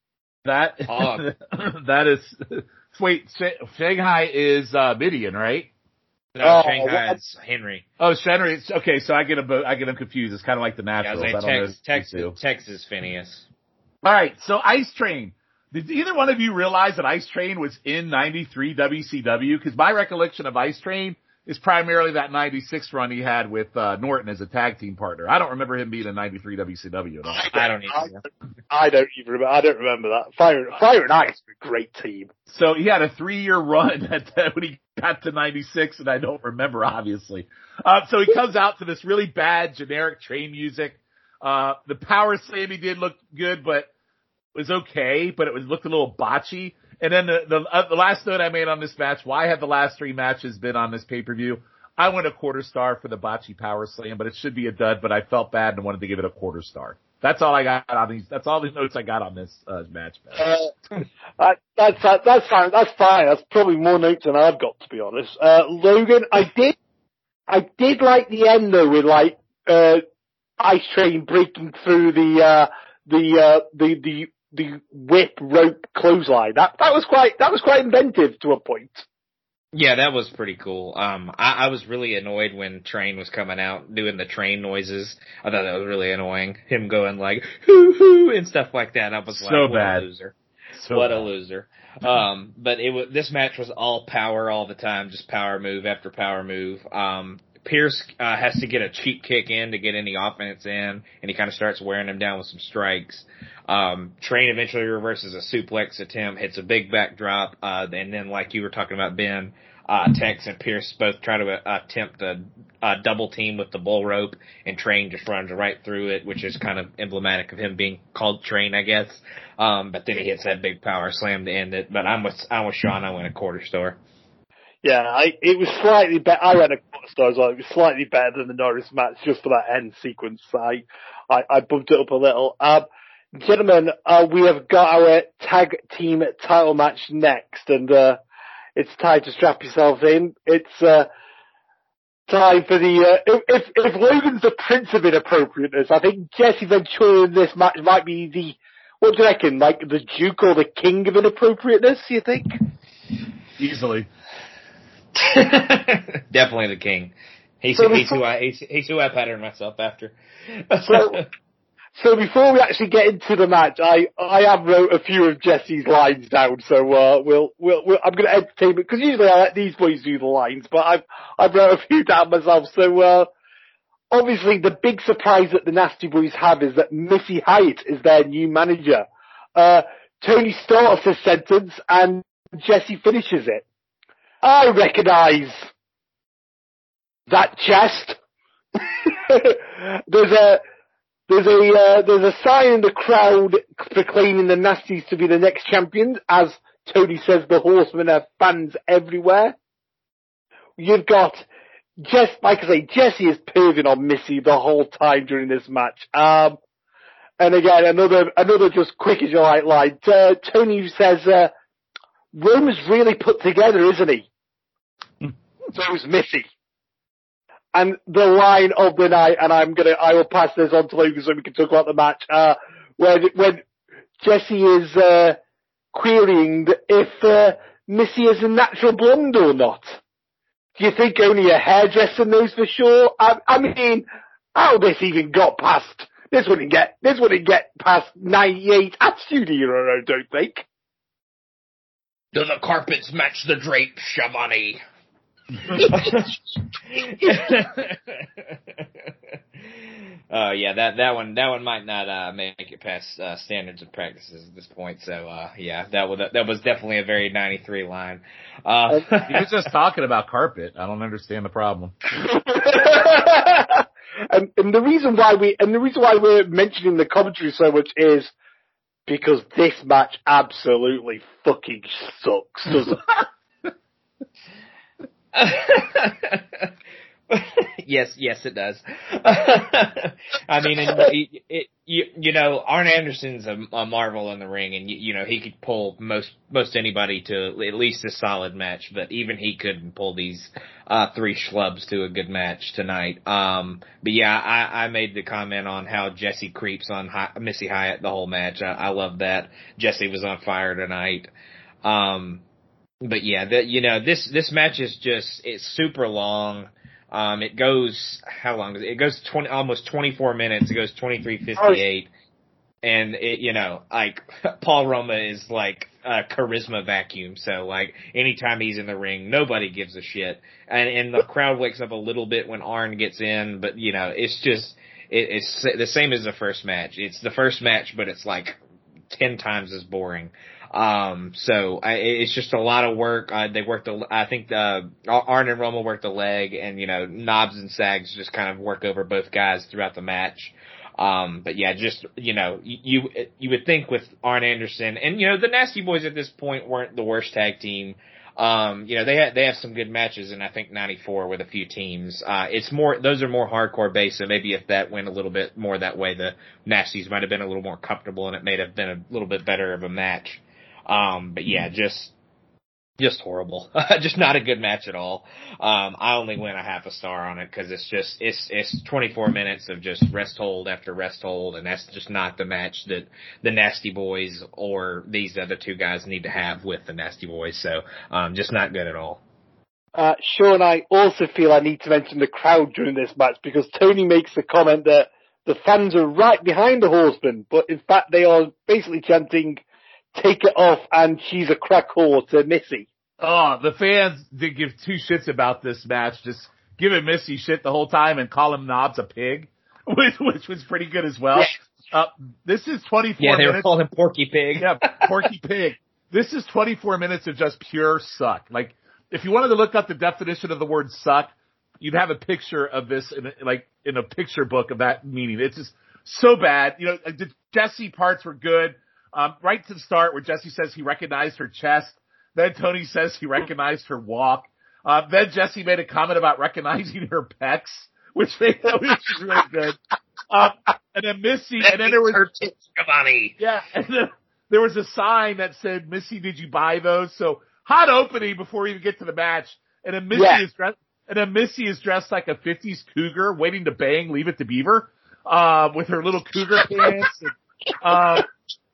That, Oh. that is, wait, Shanghai is, uh, Midian, right? No, Oh, Shanghai what? is Henry. Oh, Henry, it's, okay, so I get them, I get them confused. It's kind of like the Yeah, I Naturals. was I like don't know Tex, if Texas, you do. Texas Phineas. Alright, so Ice Train. Did either one of you realize that Ice Train was in ninety-three W C W? Because my recollection of Ice Train is primarily that ninety-six run he had with uh, Norton as a tag team partner. I don't remember him being in ninety-three W C W at all. I don't even know. I don't even remember. I don't remember that. Fire, Fire and Ice were a great team. So he had a three-year run at that when he got to ninety-six, and I don't remember, obviously. Uh, so he comes out to this really bad generic train music. Uh, the power slam he did look good, but was okay, but it was looked a little botchy. And then the the, uh, the last note I made on this match, why have the last three matches been on this pay-per-view? I went a quarter star for the botchy power slam, but it should be a dud, but I felt bad and wanted to give it a quarter star. That's all I got on these, that's all the notes I got on this, uh, match. Uh, that, that's, that, that's fine. That's fine. That's probably more notes than I've got, to be honest. Uh, Logan, I did, I did like the end though with like, uh, Ice Train breaking through the, uh, the, uh, the, the, the whip rope clothesline. That, that was quite, that was quite inventive to a point. Yeah, that was pretty cool. Um, I, I was really annoyed when Train was coming out doing the train noises. I thought that was really annoying. Him going like, hoo hoo, and stuff like that. I was So like, what bad. a loser. So what bad. a loser. Um, but it was, this match was all power all the time, just power move after power move. Um, Pierce, uh, has to get a cheap kick in to get any offense in, and he kind of starts wearing him down with some strikes. Um, Train eventually reverses a suplex attempt, hits a big backdrop, uh, and then like you were talking about, Ben, uh, Tex and Pierce both try to uh, attempt a, a double team with the bull rope, and Train just runs right through it, which is kind of emblematic of him being called Train, I guess. Um, but then he hits that big power slam to end it. But I'm with, I'm with Sean, I went a quarter star. Yeah, I, it was slightly better. I read a quarter star as well. It was slightly better than the Norris match just for that end sequence. I, I, I bumped it up a little. Um, gentlemen, uh, we have got our tag team title match next, and uh, it's time to strap yourselves in. It's uh, time for the. Uh, if if Logan's the prince of inappropriateness, I think Jesse Ventura in this match might be the. What do you reckon? Like the Duke or the King of inappropriateness? You think? Easily. Definitely the King. He's, So he's before- who I he's, he's who I patterned myself after. So, so before we actually get into the match, I I have wrote a few of Jesse's lines down. So uh, we'll we'll, we'll I'm going to entertain it because usually I let these boys do the lines, but I've I've wrote a few down myself. So uh, obviously the big surprise that the Nasty Boys have is that Missy Hyatt is their new manager. Uh, Tony starts this sentence and Jesse finishes it. I recognise that chest. there's a there's a uh, there's a sign in the crowd proclaiming the Nasties to be the next champions. As Tony says, the Horsemen have fans everywhere. You've got Jess, like I say, Jesse is perving on Missy the whole time during this match. Um, and again, another another just quick as you like line. Uh, Tony says, uh, "Rome's really put together, isn't he?" So's Missy. And the line of the night, and I'm gonna, I will pass this on to Logan so we can talk about the match, uh, when, when Jesse is, uh, querying if, uh, Missy is a natural blonde or not. Do you think only a hairdresser knows for sure? I, I mean, how this even got past, this wouldn't get, this wouldn't get past ninety-eight Attitude Era, I don't think. Do the carpets match the drapes, Shavani? uh, yeah, that, that one, that one might not, uh, make it past, uh, standards of practices at this point. So, uh, yeah, that was, that was definitely a very ninety-three line. Uh, He was just talking about carpet. I don't understand the problem. and, and the reason why we, and the reason why we're mentioning the commentary so much is because this match absolutely fucking sucks, doesn't it? yes, yes, it does. I mean, and it, it, you, you know, Arn Anderson's a, a marvel in the ring, and you, you know he could pull most most anybody to at least a solid match, but even he couldn't pull these uh three schlubs to a good match tonight. Um, but yeah, I, I made the comment on how Jesse creeps on Hi- Missy Hyatt the whole match. I, I love that. Jesse was on fire tonight. Um, but yeah, that you know this this match is just it's super long. Um, it goes, how long is it? It goes twenty, almost twenty-four minutes. It goes twenty-three fifty-eight. And it, you know, like, Paul Roma is like a charisma vacuum. So like, anytime he's in the ring, nobody gives a shit. And, and the crowd wakes up a little bit when Arn gets in, but you know, it's just, it, it's the same as the first match. It's the first match, but it's like ten times as boring. Um, so I, it's just a lot of work. Uh, they worked, a, I think, uh, Arn and Roma worked the leg, and, you know, Knobs and Sags just kind of work over both guys throughout the match. Um, but yeah, just, you know, you, you would think with Arn Anderson, and, you know, the Nasty Boys at this point weren't the worst tag team. Um, you know, they had, they have some good matches in, I think, ninety-four with a few teams. Uh, it's more, those are more hardcore based, so maybe if that went a little bit more that way, the Nasties might have been a little more comfortable, and it may have been a little bit better of a match. Um, but yeah, just, just horrible. Just not a good match at all. Um, I only went a half a star on it because it's just, it's, it's twenty-four minutes of just rest hold after rest hold, and that's just not the match that the Nasty Boys or these other two guys need to have with the Nasty Boys. So, um, just not good at all. Uh, Sean, I also feel I need to mention the crowd during this match because Tony makes the comment that the fans are right behind the Horseman, but in fact they are basically chanting, "Take it off," and "She's a crack whore" to Missy. Oh, the fans did give two shits about this match. Just giving Missy shit the whole time and call him Knobs a pig, which, which was pretty good as well. Yeah. Uh, this is twenty-four yeah, they minutes. were calling him Porky Pig. Yeah, Porky Pig. This is twenty-four minutes of just pure suck. Like, if you wanted to look up the definition of the word suck, you'd have a picture of this in a, like in a picture book of that meaning. It's just so bad. You know, the Jesse parts were good. Um, right to the start where Jesse says he recognized her chest. Then Tony says he recognized her walk. Uh, then Jesse made a comment about recognizing her pecs, which they which is really good. Um, and then Missy, and then there was her tits, Giovanni. Yeah, and then there was a sign that said, "Missy, did you buy those?" So hot opening before we even get to the match. And then Missy yeah. is dressed, and then Missy is dressed like a fifties cougar waiting to bang Leave It to Beaver, uh, with her little cougar pants. And, uh,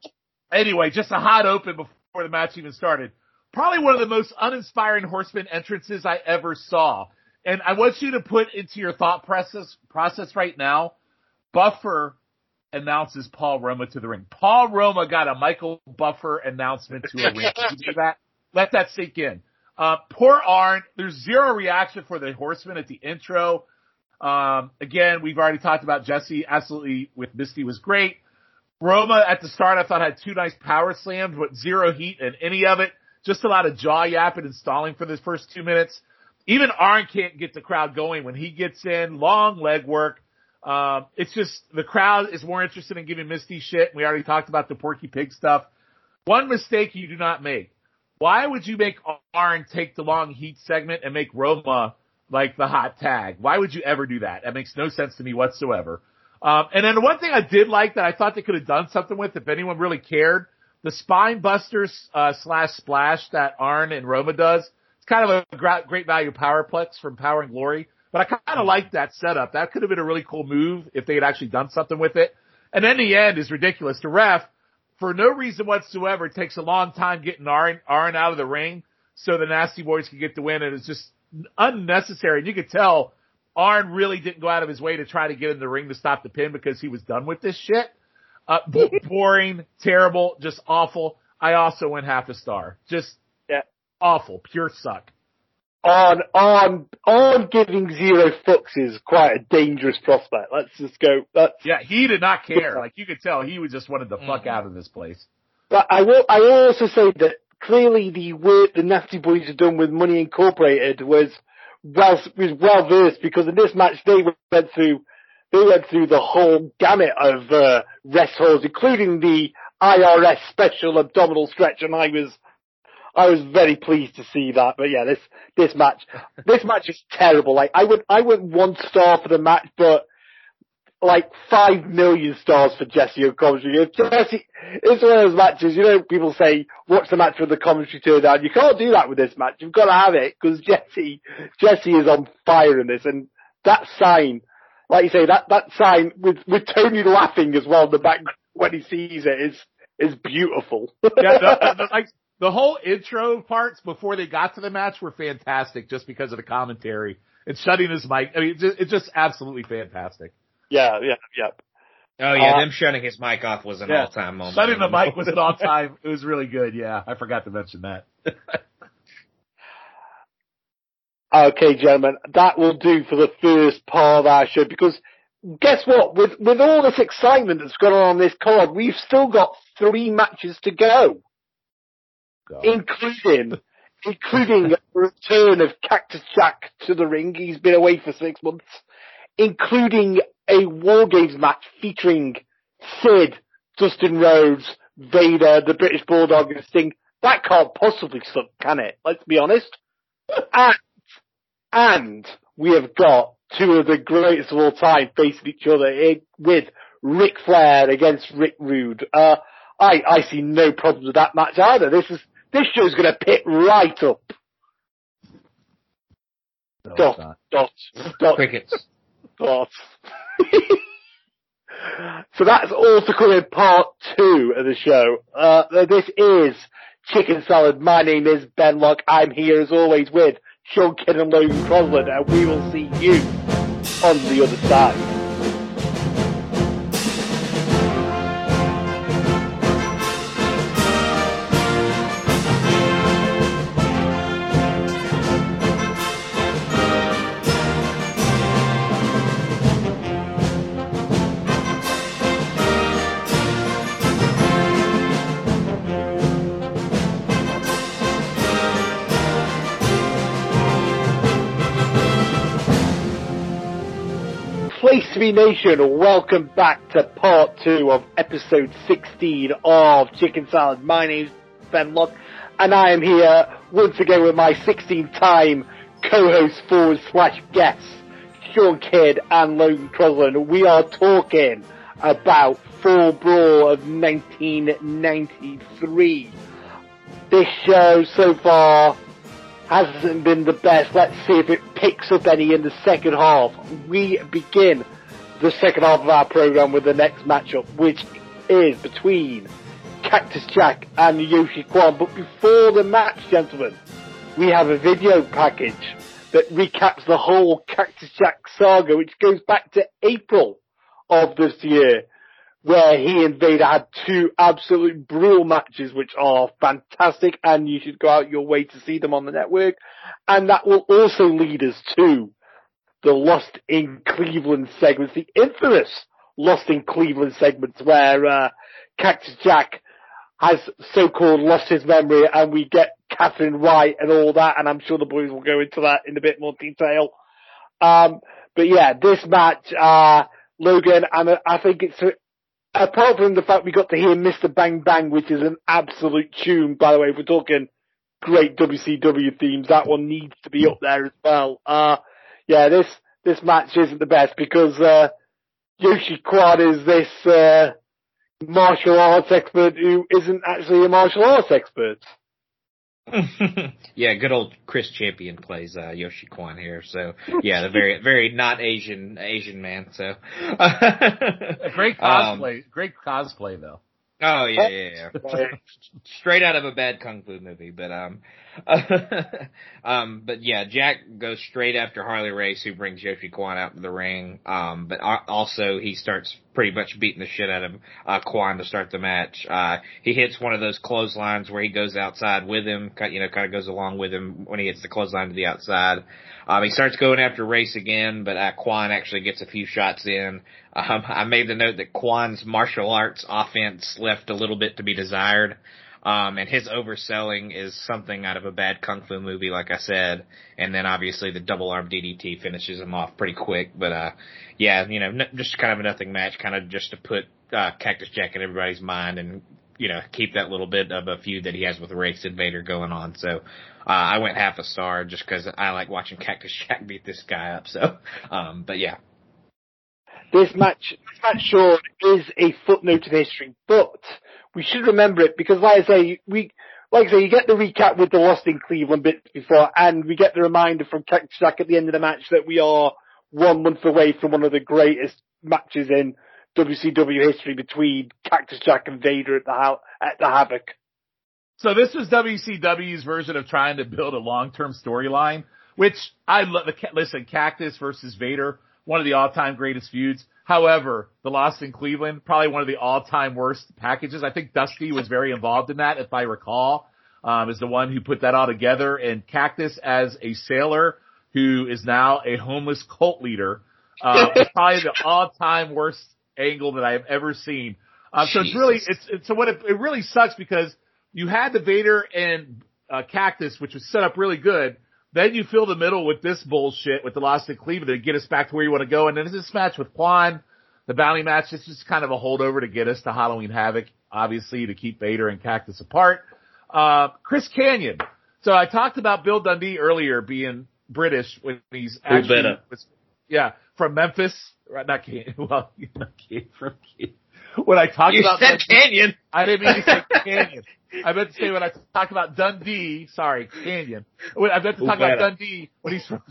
anyway, just a hot open before the match even started. Probably one of the most uninspiring Horseman entrances I ever saw. And I want you to put into your thought process, process right now, Buffer announces Paul Roma to the ring. Paul Roma got a Michael Buffer announcement to a ring. Did you do that? Let that sink in. Uh, poor Arn. There's zero reaction for the Horseman at the intro. Um, again, we've already talked about Jesse. Absolutely with Misty was great. Roma at the start I thought had two nice power slams, but zero heat in any of it. Just a lot of jaw yapping and stalling for the first two minutes. Even Arn can't get the crowd going when he gets in. Long leg work. Um, it's just the crowd is more interested in giving Misty shit. We already talked about the Porky Pig stuff. One mistake you do not make. Why would you make Arn take the long heat segment and make Roma like the hot tag? Why would you ever do that? That makes no sense to me whatsoever. Um, and then the one thing I did like that I thought they could have done something with if anyone really cared, the spine busters uh, slash splash that Arn and Roma does. It's kind of a gra- great value powerplex from Power and Glory. But I kind of like that setup. That could have been a really cool move if they had actually done something with it. And then the end is ridiculous. The ref, for no reason whatsoever, takes a long time getting Arn, Arn out of the ring so the Nasty Boys can get the win. And it's just unnecessary. And you could tell Arn really didn't go out of his way to try to get in the ring to stop the pin because he was done with this shit. Uh, boring, terrible, just awful. I also went half a star. Just yeah. awful, pure suck. On, on, on giving zero fucks is quite a dangerous prospect. Let's just go. That's, yeah, he did not care. Like you could tell, he was just wanted the fuck mm-hmm. out of this place. But I will. I will also say that clearly the work the Nasty Boys had done with Money Incorporated was well was well versed because in this match they went through. They went through the whole gamut of uh, rest holds, including the I R S special abdominal stretch, and I was, I was very pleased to see that. But yeah, this this match, this match is terrible. Like I would, I went one star for the match, but like five million stars for Jesse on commentary. If Jesse, it's one of those matches. You know, people say watch the match with the commentary turned down. You can't do that with this match. You've got to have it because Jesse, Jesse is on fire in this, and that sign, like you say, that that sign with with Tony laughing as well in the background when he sees it is is beautiful. Yeah, the, the, like the whole intro parts before they got to the match were fantastic, just because of the commentary and shutting his mic. I mean, it's just, it's just absolutely fantastic. Yeah, yeah, yeah. Oh yeah, Uh, them shutting his mic off was an Yeah. all-time moment. Shutting the mic was an all-time. It was really good. Yeah, I forgot to mention that. Okay, gentlemen, that will do for the first part of our show because guess what? With with all this excitement that's gone on on this card, we've still got three matches to go, Go. including including the return of Cactus Jack to the ring. He's been away for six months, including a War Games match featuring Sid, Dustin Rhodes, Vader, the British Bulldog, and Sting. That can't possibly suck, can it? Let's be honest. and And we have got two of the greatest of all time facing each other in, with Ric Flair against Rick Rude. Uh, I, I see no problem with that match either. This is, this show's gonna pick right up. No, it's Dot, not. dot, dot, Crickets. dot. So that's all to come in part two of the show. Uh, this is Chicken Salad. My name is Ben Locke. I'm here as always with Sean Kidd and Logan Crosland, and we will see you on the other side. Place to be Nation, welcome back to part two of episode sixteen of Chicken Salad. My name's Ben Locke, and I am here once again with my sixteen-time co-host forward slash guests, Sean Kidd and Logan Crosland. We are talking about Fall Brawl of nineteen ninety-three. This show so far hasn't been the best. Let's see if it picks up any in the second half. We begin the second half of our program with the next matchup, which is between Cactus Jack and Yoshi Kwan. But before the match, gentlemen, we have a video package that recaps the whole Cactus Jack saga, which goes back to April of this year, where he and Vader had two absolute brutal matches, which are fantastic, and you should go out your way to see them on the network. And that will also lead us to the Lost in Cleveland segments, the infamous Lost in Cleveland segments, where uh, Cactus Jack has so-called lost his memory, and we get Catherine White and all that, and I'm sure the boys will go into that in a bit more detail. Um, but yeah, this match, uh, Logan, and I think it's... A, apart from the fact we got to hear Mister Bang Bang, which is an absolute tune, by the way, if we're talking great W C W themes, that one needs to be up there as well. Uh, yeah, this, this match isn't the best because, uh, Yoshi Kwan is this, uh, martial arts expert who isn't actually a martial arts expert. Yeah, good old Chris Champion plays uh, Yoshi Kwan here. So yeah, the very very not Asian Asian man. So A great cosplay. Um, great cosplay though. Oh yeah, yeah, yeah. Straight out of a bad kung fu movie, but um, um, but yeah, Jack goes straight after Harley Race, who brings Yoshi Kwan out to the ring. Um, but also he starts pretty much beating the shit out of uh, Kwan to start the match. Uh, he hits one of those clotheslines where he goes outside with him, you know, kind of goes along with him when he hits the clothesline to the outside. Um, he starts going after Race again, but uh, Kwan actually gets a few shots in. Um, I made the note that Kwan's martial arts offense left a little bit to be desired. Um, and his overselling is something out of a bad kung fu movie, like I said. And then obviously the double arm D D T finishes him off pretty quick. But, uh, yeah, you know, n- just kind of a nothing match, kind of just to put, uh, Cactus Jack in everybody's mind and you know, keep that little bit of a feud that he has with Race and Vader going on. So, uh, I went half a star just because I like watching Cactus Jack beat this guy up. So, um, but yeah. This match, this match, Sean, is a footnote in history, but we should remember it because, like I say, we, like I say, you get the recap with the Lost in Cleveland bit before, and we get the reminder from Cactus Jack at the end of the match that we are one month away from one of the greatest matches in W C W history between Cactus Jack and Vader at the ha- at the Havoc. So this was W C W's version of trying to build a long-term storyline, which I love. Listen, Cactus versus Vader, one of the all-time greatest feuds. However, the Lost in Cleveland, probably one of the all-time worst packages. I think Dusty was very involved in that, if I recall, um, is the one who put that all together. And Cactus as a sailor who is now a homeless cult leader, uh, was probably the all-time worst angle that I have ever seen. Um, so it's really, it's, it's so what it, it really sucks because you had the Vader and uh, Cactus, which was set up really good. Then you fill the middle with this bullshit with the Lost in Cleveland to get us back to where you want to go. And then this match with Quan, the bounty match, it's just kind of a holdover to get us to Halloween Havoc, obviously, to keep Vader and Cactus apart. Uh, Chris Kanyon. So I talked about Bill Dundee earlier being British when he's actually, was, yeah, from Memphis. Right, not Canyon. Well, not Canyon, from Canyon. When I talked you about said Canyon. I didn't mean to say Canyon. I meant to say when I talk about Dundee, sorry, Canyon. When I meant to talk about Dundee when he's from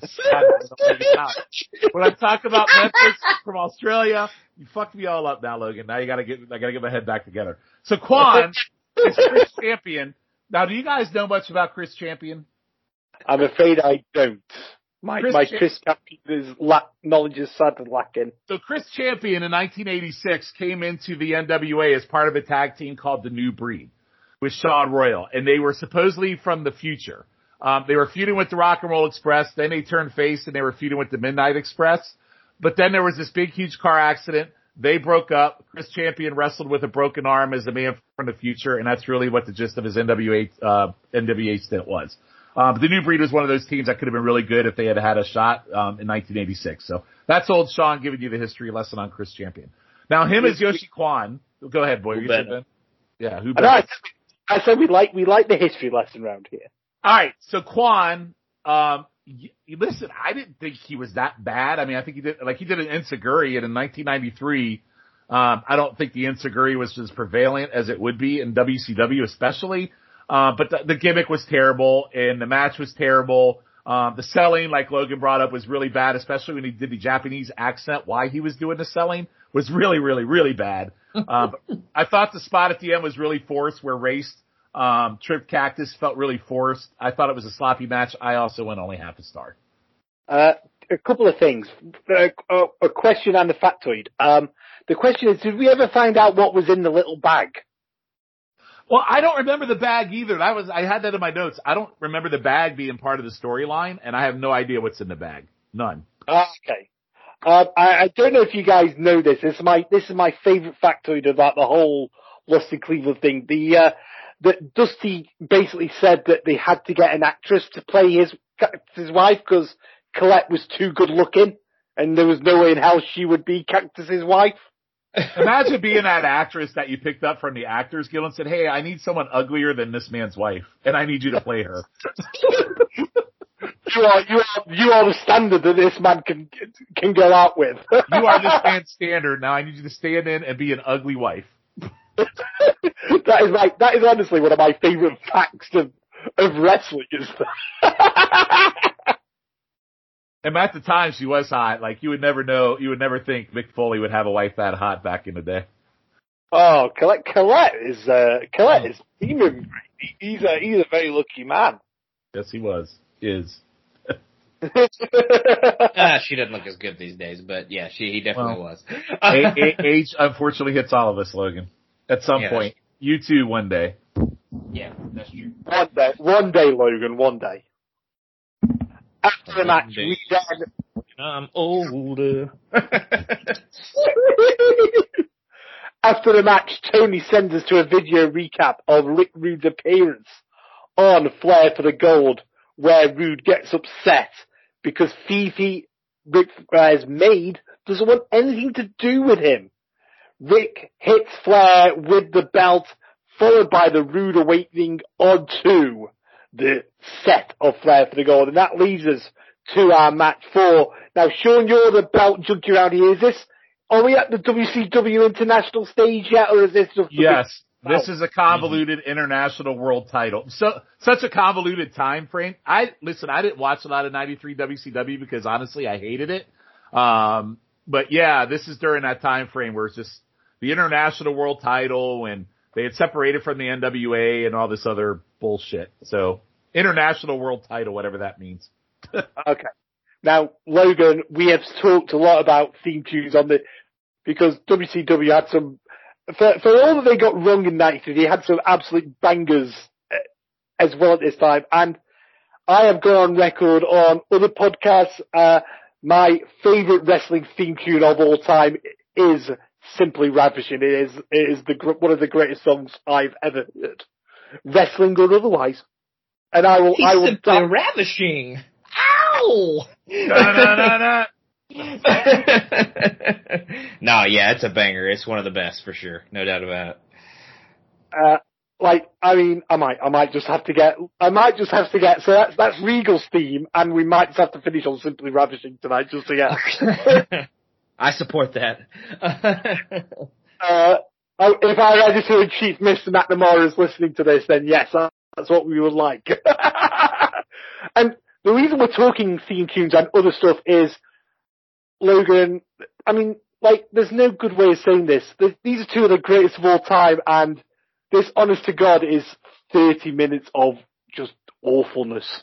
When I talk about Memphis from Australia, you fucked me all up now, Logan. Now you gotta get, I gotta get my head back together. So Quan is Chris Champion. Now, do you guys know much about Chris Champion? I'm afraid I don't. My, Chris my Champ- Chris Champion la- knowledge is sadly lacking. So Chris Champion in nineteen eighty-six came into the N W A as part of a tag team called the New Breed with Sean Royal, and they were supposedly from the future. Um, they were feuding with the Rock and Roll Express, then they turned face and they were feuding with the Midnight Express. But then there was this big, huge car accident. They broke up. Chris Champion wrestled with a broken arm as a man from the future, and that's really what the gist of his N W A, uh, N W A stint was. Um, but the New Breed was one of those teams that could have been really good if they had had a shot, um, in nineteen eighty-six. So that's old Sean giving you the history lesson on Chris Champion. Now him as Yoshi Kwan. Go ahead, boy. You said, Ben? Yeah, who I, I said we like, we like the history lesson around here. All right. So Kwan, um, y- listen, I didn't think he was that bad. I mean, I think he did, like he did an Enziguri, and in nineteen ninety-three, um, I don't think the Enziguri was as prevalent as it would be in W C W, especially. Uh, but the, the gimmick was terrible and the match was terrible. Um, the selling, like Logan brought up, was really bad, especially when he did the Japanese accent. Why he was doing the selling was really, really, really bad. Uh, I thought the spot at the end was really forced where Race, um, tripped Cactus, felt really forced. I thought it was a sloppy match. I also went only half a star. Uh, a couple of things. A, a, a question and a factoid. Um, the question is, did we ever find out what was in the little bag? Well, I don't remember the bag either. That was, I had that in my notes. I don't remember the bag being part of the storyline, and I have no idea what's in the bag. None. Okay. Uh, I, I don't know if you guys know this. This is my, this is my favorite factoid about the whole Lost in Cleveland thing. The, uh, that Dusty basically said that they had to get an actress to play his, his wife because Colette was too good looking, and there was no way in hell she would be Cactus's wife. Imagine being that actress that you picked up from the Actors Guild and said, hey, I need someone uglier than this man's wife, and I need you to play her. you are, you are, you are the standard that this man can, can go out with. You are this man's standard. Now I need you to stand in and be an ugly wife. That is like, that is honestly one of my favorite facts of, of wrestling is that. And at the time, she was hot. Like, you would never know, you would never think Mick Foley would have a wife that hot back in the day. Oh, Colette, Colette is, uh, Colette is, he's a, he's a very lucky man. Yes, he was. Is. uh, she doesn't look as good these days, but yeah, she, he definitely well, was. Age, unfortunately, hits all of us, Logan. At some yeah, point. You too, one day. Yeah, that's true. One day, one day, Logan, one day. After the match, we then... I'm older. After the match, Tony sends us to a video recap of Rick Rude's appearance on Flair for the Gold, where Rude gets upset because Fifi, Ric Flair's maid, doesn't want anything to do with him. Rick hits Flair with the belt. followed by the Rude Awakening onto the set of Flair for the Gold. And that leads us to our match four. Now, Sean, you're the belt junkie around here. Is this, are we at the W C W International stage yet, or is this just... Yes. This is a convoluted mm-hmm. international world title. So, such a convoluted time frame. I, listen, I didn't watch a lot of ninety-three W C W because honestly I hated it. Um, but yeah, this is during that time frame where it's just the international world title and they had separated from the N W A and all this other bullshit. So, international world title, whatever that means. Okay. Now, Logan, we have talked a lot about theme tunes on the, because W C W had some, For, for all that they got wrong in ninety-three, they had some absolute bangers as well at this time. And I have gone on record on other podcasts, uh, my favourite wrestling theme tune of all time is Simply Ravishing. It is, it is the, one of the greatest songs I've ever heard. Wrestling or otherwise. And I will, He's I will. Simply da- Ravishing! Ow! Na, na, na, na. No, yeah, it's a banger. It's one of the best for sure. No doubt about it. Uh, like, I mean, I might, I might just have to get, I might just have to get, so that's, that's Regal's theme, and we might just have to finish on Simply Ravishing tonight just to get. I support that. uh, if our editor-in-chief, Mister McNamara, is listening to this, then yes, that's what we would like. And the reason we're talking theme tunes and other stuff is, Logan, I mean, like, there's no good way of saying this. These are two of the greatest of all time, and this, honest to God, is thirty minutes of just awfulness.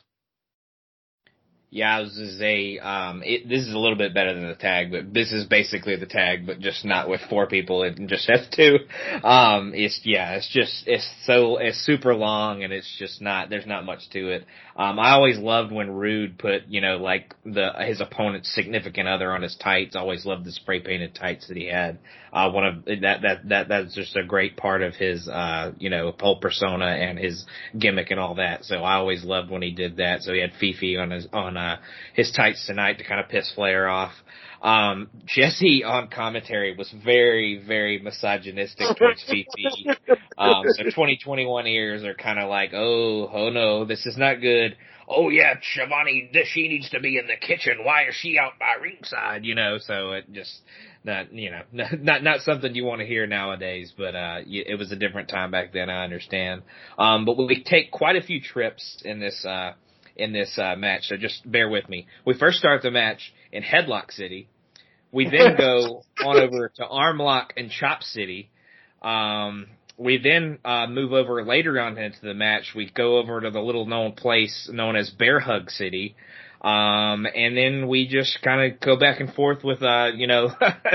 Yeah, I was to say, um, it, this is a little bit better than the tag, but this is basically the tag, but just not with four people. It just has two. Um, it's, yeah, it's just, it's so, it's super long and it's just not, there's not much to it. Um, I always loved when Rude put, you know, like the, his opponent's significant other on his tights. I always loved the spray painted tights that he had. Uh, one of, that, that, that, that's just a great part of his, uh, you know, whole persona and his gimmick and all that. So I always loved when he did that. So he had Fifi on his, on, uh, his tights tonight to kind of piss Flair off. Um, Jesse on commentary was very, very misogynistic towards Fifi. Um, so twenty twenty-one ears are kind of like, oh, oh no, this is not good. Oh yeah, Shivani, she needs to be in the kitchen. Why is she out by ringside? You know, so it just, not, you know, not, not something you want to hear nowadays, but, uh, it was a different time back then, I understand. Um, but we take quite a few trips in this, uh, in this, uh, match, so just bear with me. We first start the match in Headlock City. We then go on over to Armlock and Chop City. Um, we then, uh, move over later on into the match. We go over to the little known place known as Bear Hug City. Um, and then we just kind of go back and forth with, uh, you know,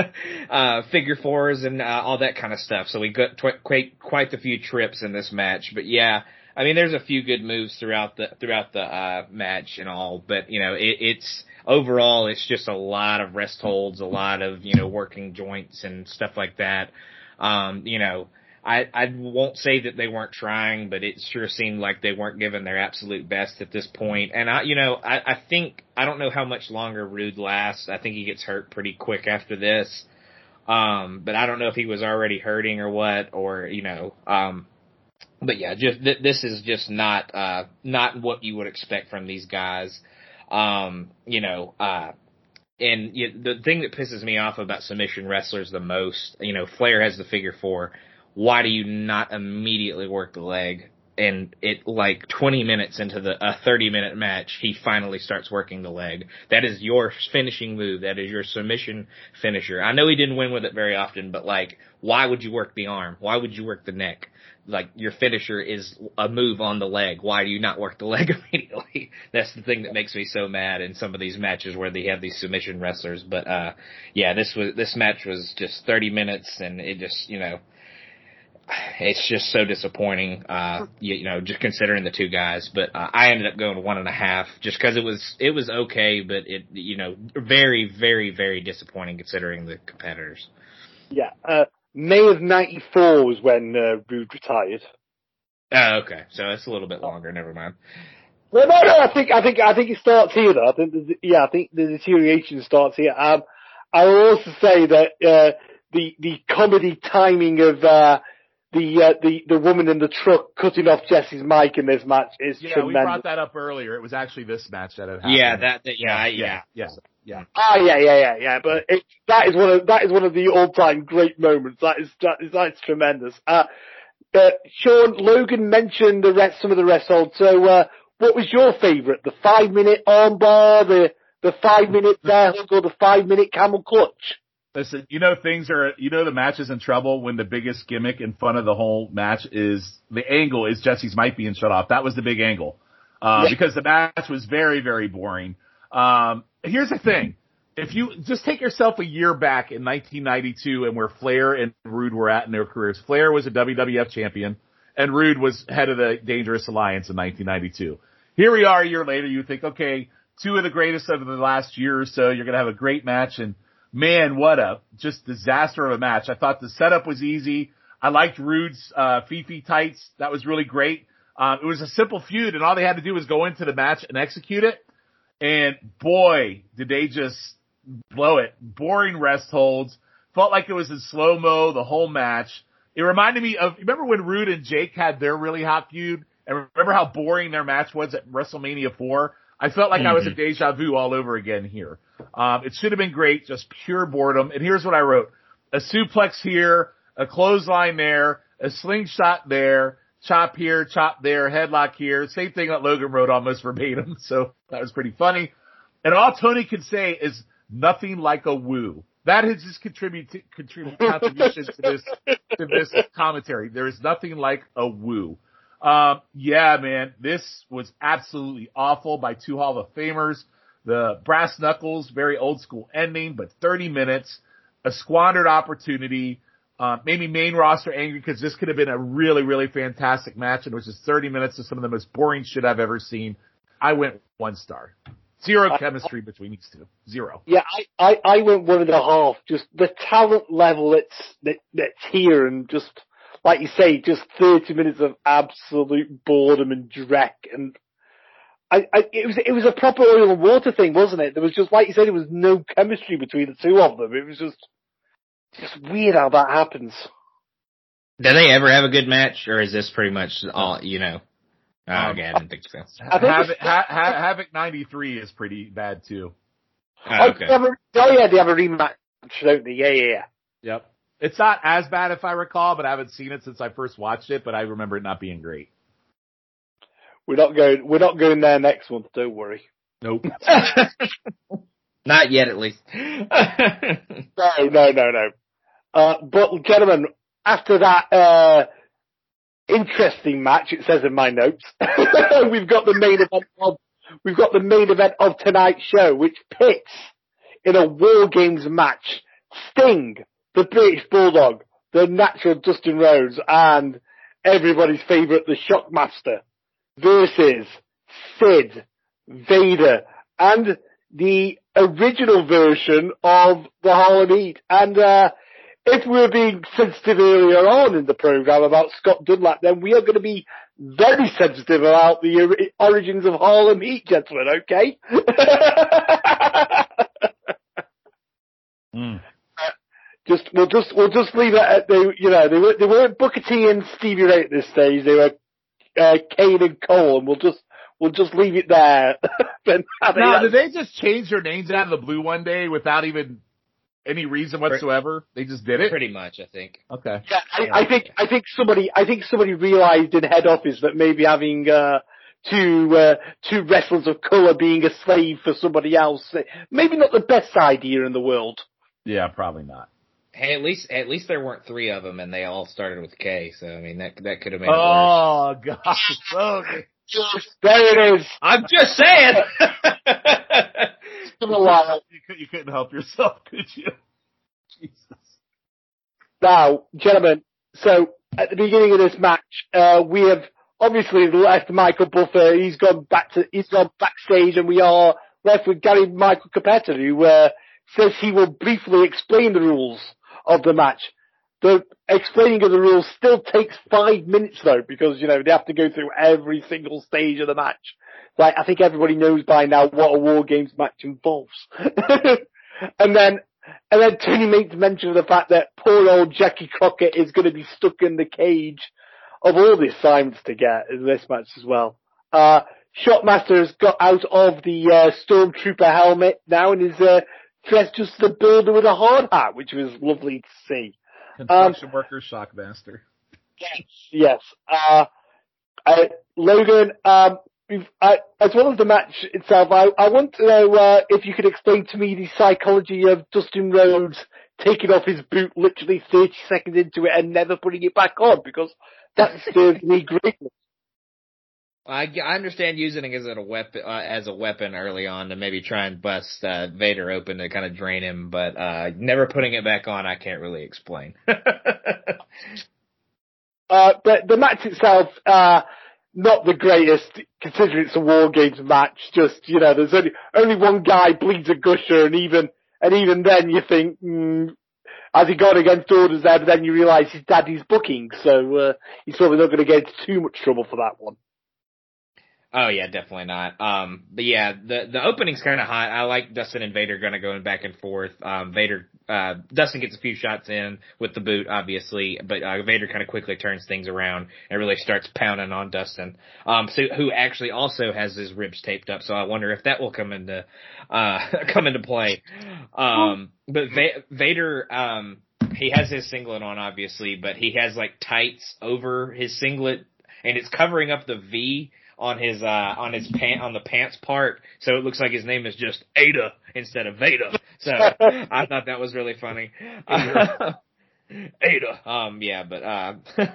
uh, figure fours and, uh, all that kind of stuff. So we got tw- quite, quite a few trips in this match, but yeah, I mean, there's a few good moves throughout the, throughout the, uh, match and all, but, you know, it, it's, overall, it's just a lot of rest holds, a lot of, you know, working joints and stuff like that. Um, you know, I, I won't say that they weren't trying, but it sure seemed like they weren't giving their absolute best at this point. And I, you know, I, I think, I don't know how much longer Rude lasts. I think he gets hurt pretty quick after this. Um, but I don't know if he was already hurting or what, or, you know, um, but yeah, just, th- this is just not, uh, not what you would expect from these guys. Um, you know, uh, and you, the thing that pisses me off about submission wrestlers the most, you know, Flair has the figure four. Why do you not immediately work the leg? And it, like, twenty minutes into the, a thirty minute match, he finally starts working the leg. That is your finishing move. That is your submission finisher. I know he didn't win with it very often, but, like, why would you work the arm? Why would you work the neck? Like, your finisher is a move on the leg. Why do you not work the leg immediately? That's the thing that makes me so mad in some of these matches where they have these submission wrestlers. But, uh, yeah, this was, this match was just thirty minutes and it just, you know, it's just so disappointing, uh, you, you know, just considering the two guys. But, uh, I ended up going one and a half just cause it was, it was okay, but it, you know, very, very, very disappointing considering the competitors. Yeah, uh, May of ninety-four was when uh, Rude retired. Oh, okay. So it's a little bit longer. Never mind. Well, no, no. I think, I think, I think it starts here. Though. I think, yeah, I think the deterioration starts here. Um, I will also say that uh, the the comedy timing of uh, the uh, the the woman in the truck cutting off Jesse's mic in this match is yeah, tremendous. we brought that up earlier. It was actually this match that had happened. Yeah, that, that yeah, yeah, yeah, yeah. Ah, yeah, yeah, yeah, yeah. But it, that is one of that is one of the all-time great moments. That is that is that's tremendous. Uh, uh, Sean, Logan mentioned the rest, some of the rest hold. So, uh, what was your favourite? The five-minute armbar, the the five-minute bear hug, or the five-minute camel clutch? Listen, you know things are, you know the match is in trouble when the biggest gimmick in front of the whole match is, the angle is Jesse's mic being shut off. That was the big angle. Uh, yeah. Because the match was very, very boring. Um, here's the thing. If you just take yourself a year back in nineteen ninety-two and where Flair and Rude were at in their careers, Flair was a W W F champion and Rude was head of the Dangerous Alliance in nineteen ninety-two. Here we are a year later, you think, okay, two of the greatest of the last year or so, you're going to have a great match, and man, what a just disaster of a match. I thought the setup was easy. I liked Rude's uh Fifi tights. That was really great. Um, it was a simple feud, and all they had to do was go into the match and execute it. And boy, did they just blow it. Boring rest holds. Felt like it was in slow-mo the whole match. It reminded me of, remember when Rude and Jake had their really hot feud? And remember how boring their match was at WrestleMania four? I felt like mm-hmm. I was a deja vu all over again here. Um, it should have been great, just pure boredom. And here's what I wrote. A suplex here, a clothesline there, a slingshot there, chop here, chop there, headlock here. Same thing that Logan wrote almost verbatim. So that was pretty funny. And all Tony could say is nothing like a woo. That is his contribute, contribute contribution to this, to this commentary. There is nothing like a woo. Um, yeah, man, this was absolutely awful by two Hall of Famers. The brass knuckles, very old school ending, but thirty minutes, a squandered opportunity, uh, made me main roster angry because this could have been a really, really fantastic match, and it was just thirty minutes of some of the most boring shit I've ever seen. I went one star. Zero chemistry between these two. Zero. Yeah, I, I, I went one and a half. Just the talent level that's, that, that's here, and just, like you say, just thirty minutes of absolute boredom and dreck, and I, I, it was, it was a proper oil and water thing, wasn't it? There was just, like you said, there was no chemistry between the two of them. It was just, just weird how that happens. Do they ever have a good match, or is this pretty much all, you know? Oh, um, okay, I didn't think so. Havoc, ha- ha- Havoc ninety-three is pretty bad too. Oh, okay. Oh, oh yeah, they have a rematch, don't they? Yeah, yeah, yeah. Yep. It's not as bad if I recall, but I haven't seen it since I first watched it, but I remember it not being great. We're not going, we're not going there next month, don't worry. Nope. Not yet, at least. no, no, no, no. Uh, but gentlemen, after that, uh, interesting match, it says in my notes, we've got the main event of, we've got the main event of tonight's show, which pits in a War Games match, Sting, the British Bulldog, the natural Dustin Rhodes, and everybody's favourite, the Shockmaster, versus Sid, Vader, and the original version of the Harlem Heat. And uh, if we were being sensitive earlier on in the programme about Scott Dunlap, then we are going to be very sensitive about the or- origins of Harlem Heat, gentlemen, okay? mm. Just we'll just we'll just leave it at they you know they were they weren't Booker T and Stevie Ray at this stage. They were uh, Kane and Cole, and we'll just we'll just leave it there. Now, did they just change their names out of the blue one day without even any reason whatsoever? They just did it. Pretty much, I think. Okay. Yeah, I, I think I think somebody I think somebody realised in head office that maybe having uh, two uh, two wrestlers of colour being a slave for somebody else, maybe not the best idea in the world. Yeah, probably not. Hey, at least at least there weren't three of them, and they all started with K. So I mean, that that could have made it oh, worse. Oh gosh, okay. There it is. I'm just saying. It's been a while. You, could, you couldn't help yourself, could you? Jesus. Now, gentlemen, so at the beginning of this match, uh, we have obviously left Michael Buffer. He's gone back to he's gone backstage, and we are left with Gary Michael Capetta, who uh, says he will briefly explain the rules of the match. The explaining of the rules still takes five minutes though, because, you know, they have to go through every single stage of the match. Like, I think everybody knows by now what a War Games match involves. And then and then Tony makes mention of the fact that poor old Jackie Crockett is going to be stuck in the cage of all the assignments to get in this match as well. Uh, Shockmaster has got out of the uh, Stormtrooper helmet now and is uh, dressed just as a builder with a hard hat, which was lovely to see. Construction um, worker Shockmaster. Yes, yes. Uh, uh, Logan, um, we've, uh, as well as the match itself, I, I want to know uh, if you could explain to me the psychology of Dustin Rhodes taking off his boot literally thirty seconds into it and never putting it back on, because that served me greatly. I, I understand using it as a weapon, uh, as a weapon early on to maybe try and bust uh, Vader open to kind of drain him, but uh, never putting it back on, I can't really explain. uh, but the match itself, uh, not the greatest, considering it's a War Games match. Just, you know, there's only only one guy bleeds a gusher, and even and even then you think, mm, has he gone against orders there? But then you realise his daddy's booking, so uh, he's probably not going to get into too much trouble for that one. Oh yeah, definitely not. Um, but yeah, the the opening's kind of hot. I like Dustin and Vader kind of going back and forth. Um, Vader, uh, Dustin gets a few shots in with the boot, obviously, but uh, Vader kind of quickly turns things around and really starts pounding on Dustin. Um, so who actually also has his ribs taped up. So I wonder if that will come into uh come into play. Um, but Va- Vader, um, he has his singlet on, obviously, but he has like tights over his singlet, and it's covering up the V on his, uh, on his pant, on the pants part. So it looks like his name is just Ada instead of Veda. So I thought that was really funny. Uh, Ada. Um, yeah, but, uh,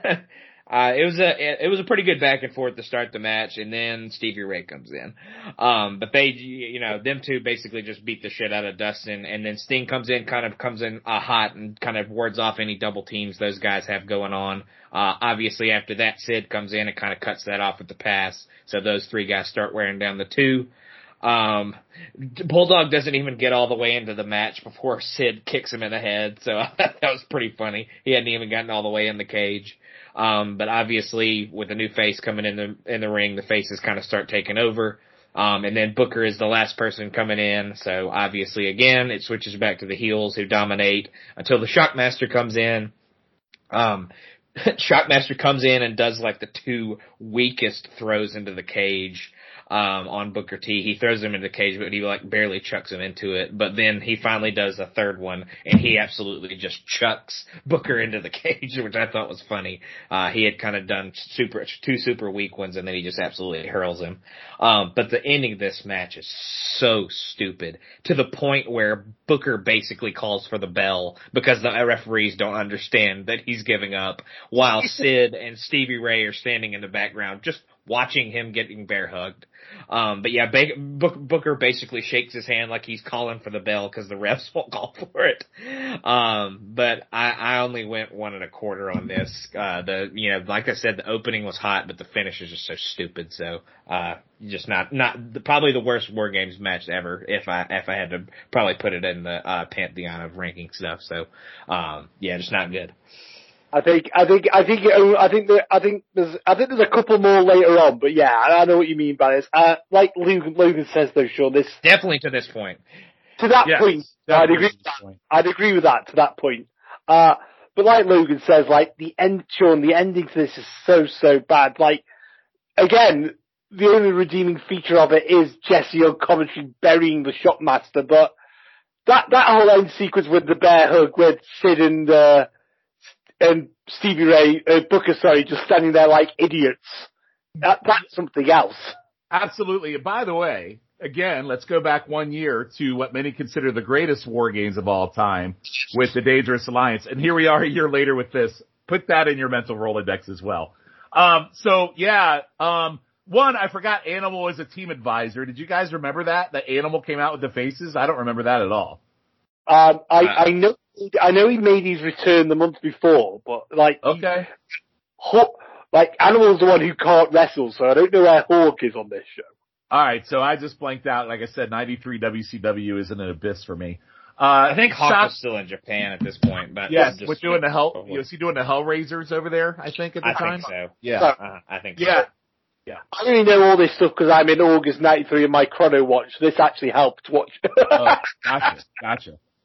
uh, it was a, it was a pretty good back and forth to start the match, and then Stevie Ray comes in. Um, but they, you know, them two basically just beat the shit out of Dustin, and then Sting comes in, kind of comes in, uh, hot and kind of wards off any double teams those guys have going on. Uh, obviously after that, Sid comes in and kind of cuts that off with the pass. So those three guys start wearing down the two. Um, Bulldog doesn't even get all the way into the match before Sid kicks him in the head. So that was pretty funny. He hadn't even gotten all the way in the cage. Um, but obviously with the new face coming in the, in the ring, the faces kind of start taking over. Um, and then Booker is the last person coming in. So obviously again, it switches back to the heels who dominate until the Shockmaster comes in. Um, Shockmaster comes in and does like the two weakest throws into the cage um on Booker T. He throws him into the cage, but he like barely chucks him into it. But then he finally does a third one, and he absolutely just chucks Booker into the cage, which I thought was funny. Uh he had kind of done super two super weak ones, and then he just absolutely hurls him. Um but the ending of this match is so stupid, to the point where Booker basically calls for the bell because the referees don't understand that he's giving up, while Sid and Stevie Ray are standing in the background just watching him getting bear hugged. Um, but yeah, ba- Book- Booker basically shakes his hand like he's calling for the bell because the refs won't call for it. Um, but I, I only went one and a quarter on this. Uh, the, you know, like I said, the opening was hot, but the finish is just so stupid. So, uh, just not, not, the, probably the worst War Games match ever, if I, if I had to probably put it in the, uh, pantheon of ranking stuff. So, um, yeah, just not good. I think, I think, I think, I think, there, I think there's, I think there's a couple more later on, but yeah, I know what you mean by this. Uh, like Logan, Logan says though, Sean, this definitely to this point. To that yes, point, I'd agree. With that. Point. I'd agree with that. To that point, uh, but like Logan says, like the end, Sean, the ending to this is so so bad. Like again, the only redeeming feature of it is Jesse on commentary burying the Shockmaster, but that that whole end sequence with the bear hug with Sid and. Uh, And Stevie Ray, uh, Booker, sorry, just standing there like idiots. That, that's something else. Absolutely. And by the way, again, let's go back one year to what many consider the greatest War Games of all time with the Dangerous Alliance. And here we are a year later with this. Put that in your mental Rolodex as well. Um, so yeah, um, one, I forgot Animal was a team advisor. Did you guys remember that? That Animal came out with the faces? I don't remember that at all. Um, I, I know, I know he made his return the month before, but like, okay, he, like Animal's the one who can't wrestle, so I don't know where Hawk is on this show. All right, so I just blanked out. Like I said, ninety-three W C W is an abyss for me. Uh, I think Hawk Shock- was still in Japan at this point, but yes, just, with doing the hell, was he doing the Hellraisers over there? I think at the I time. think so. Yeah, so, uh, I think so. yeah. Yeah. I only know all this stuff because I'm in August ninety-three in my chrono watch. This actually helped watch. Oh, gotcha, gotcha.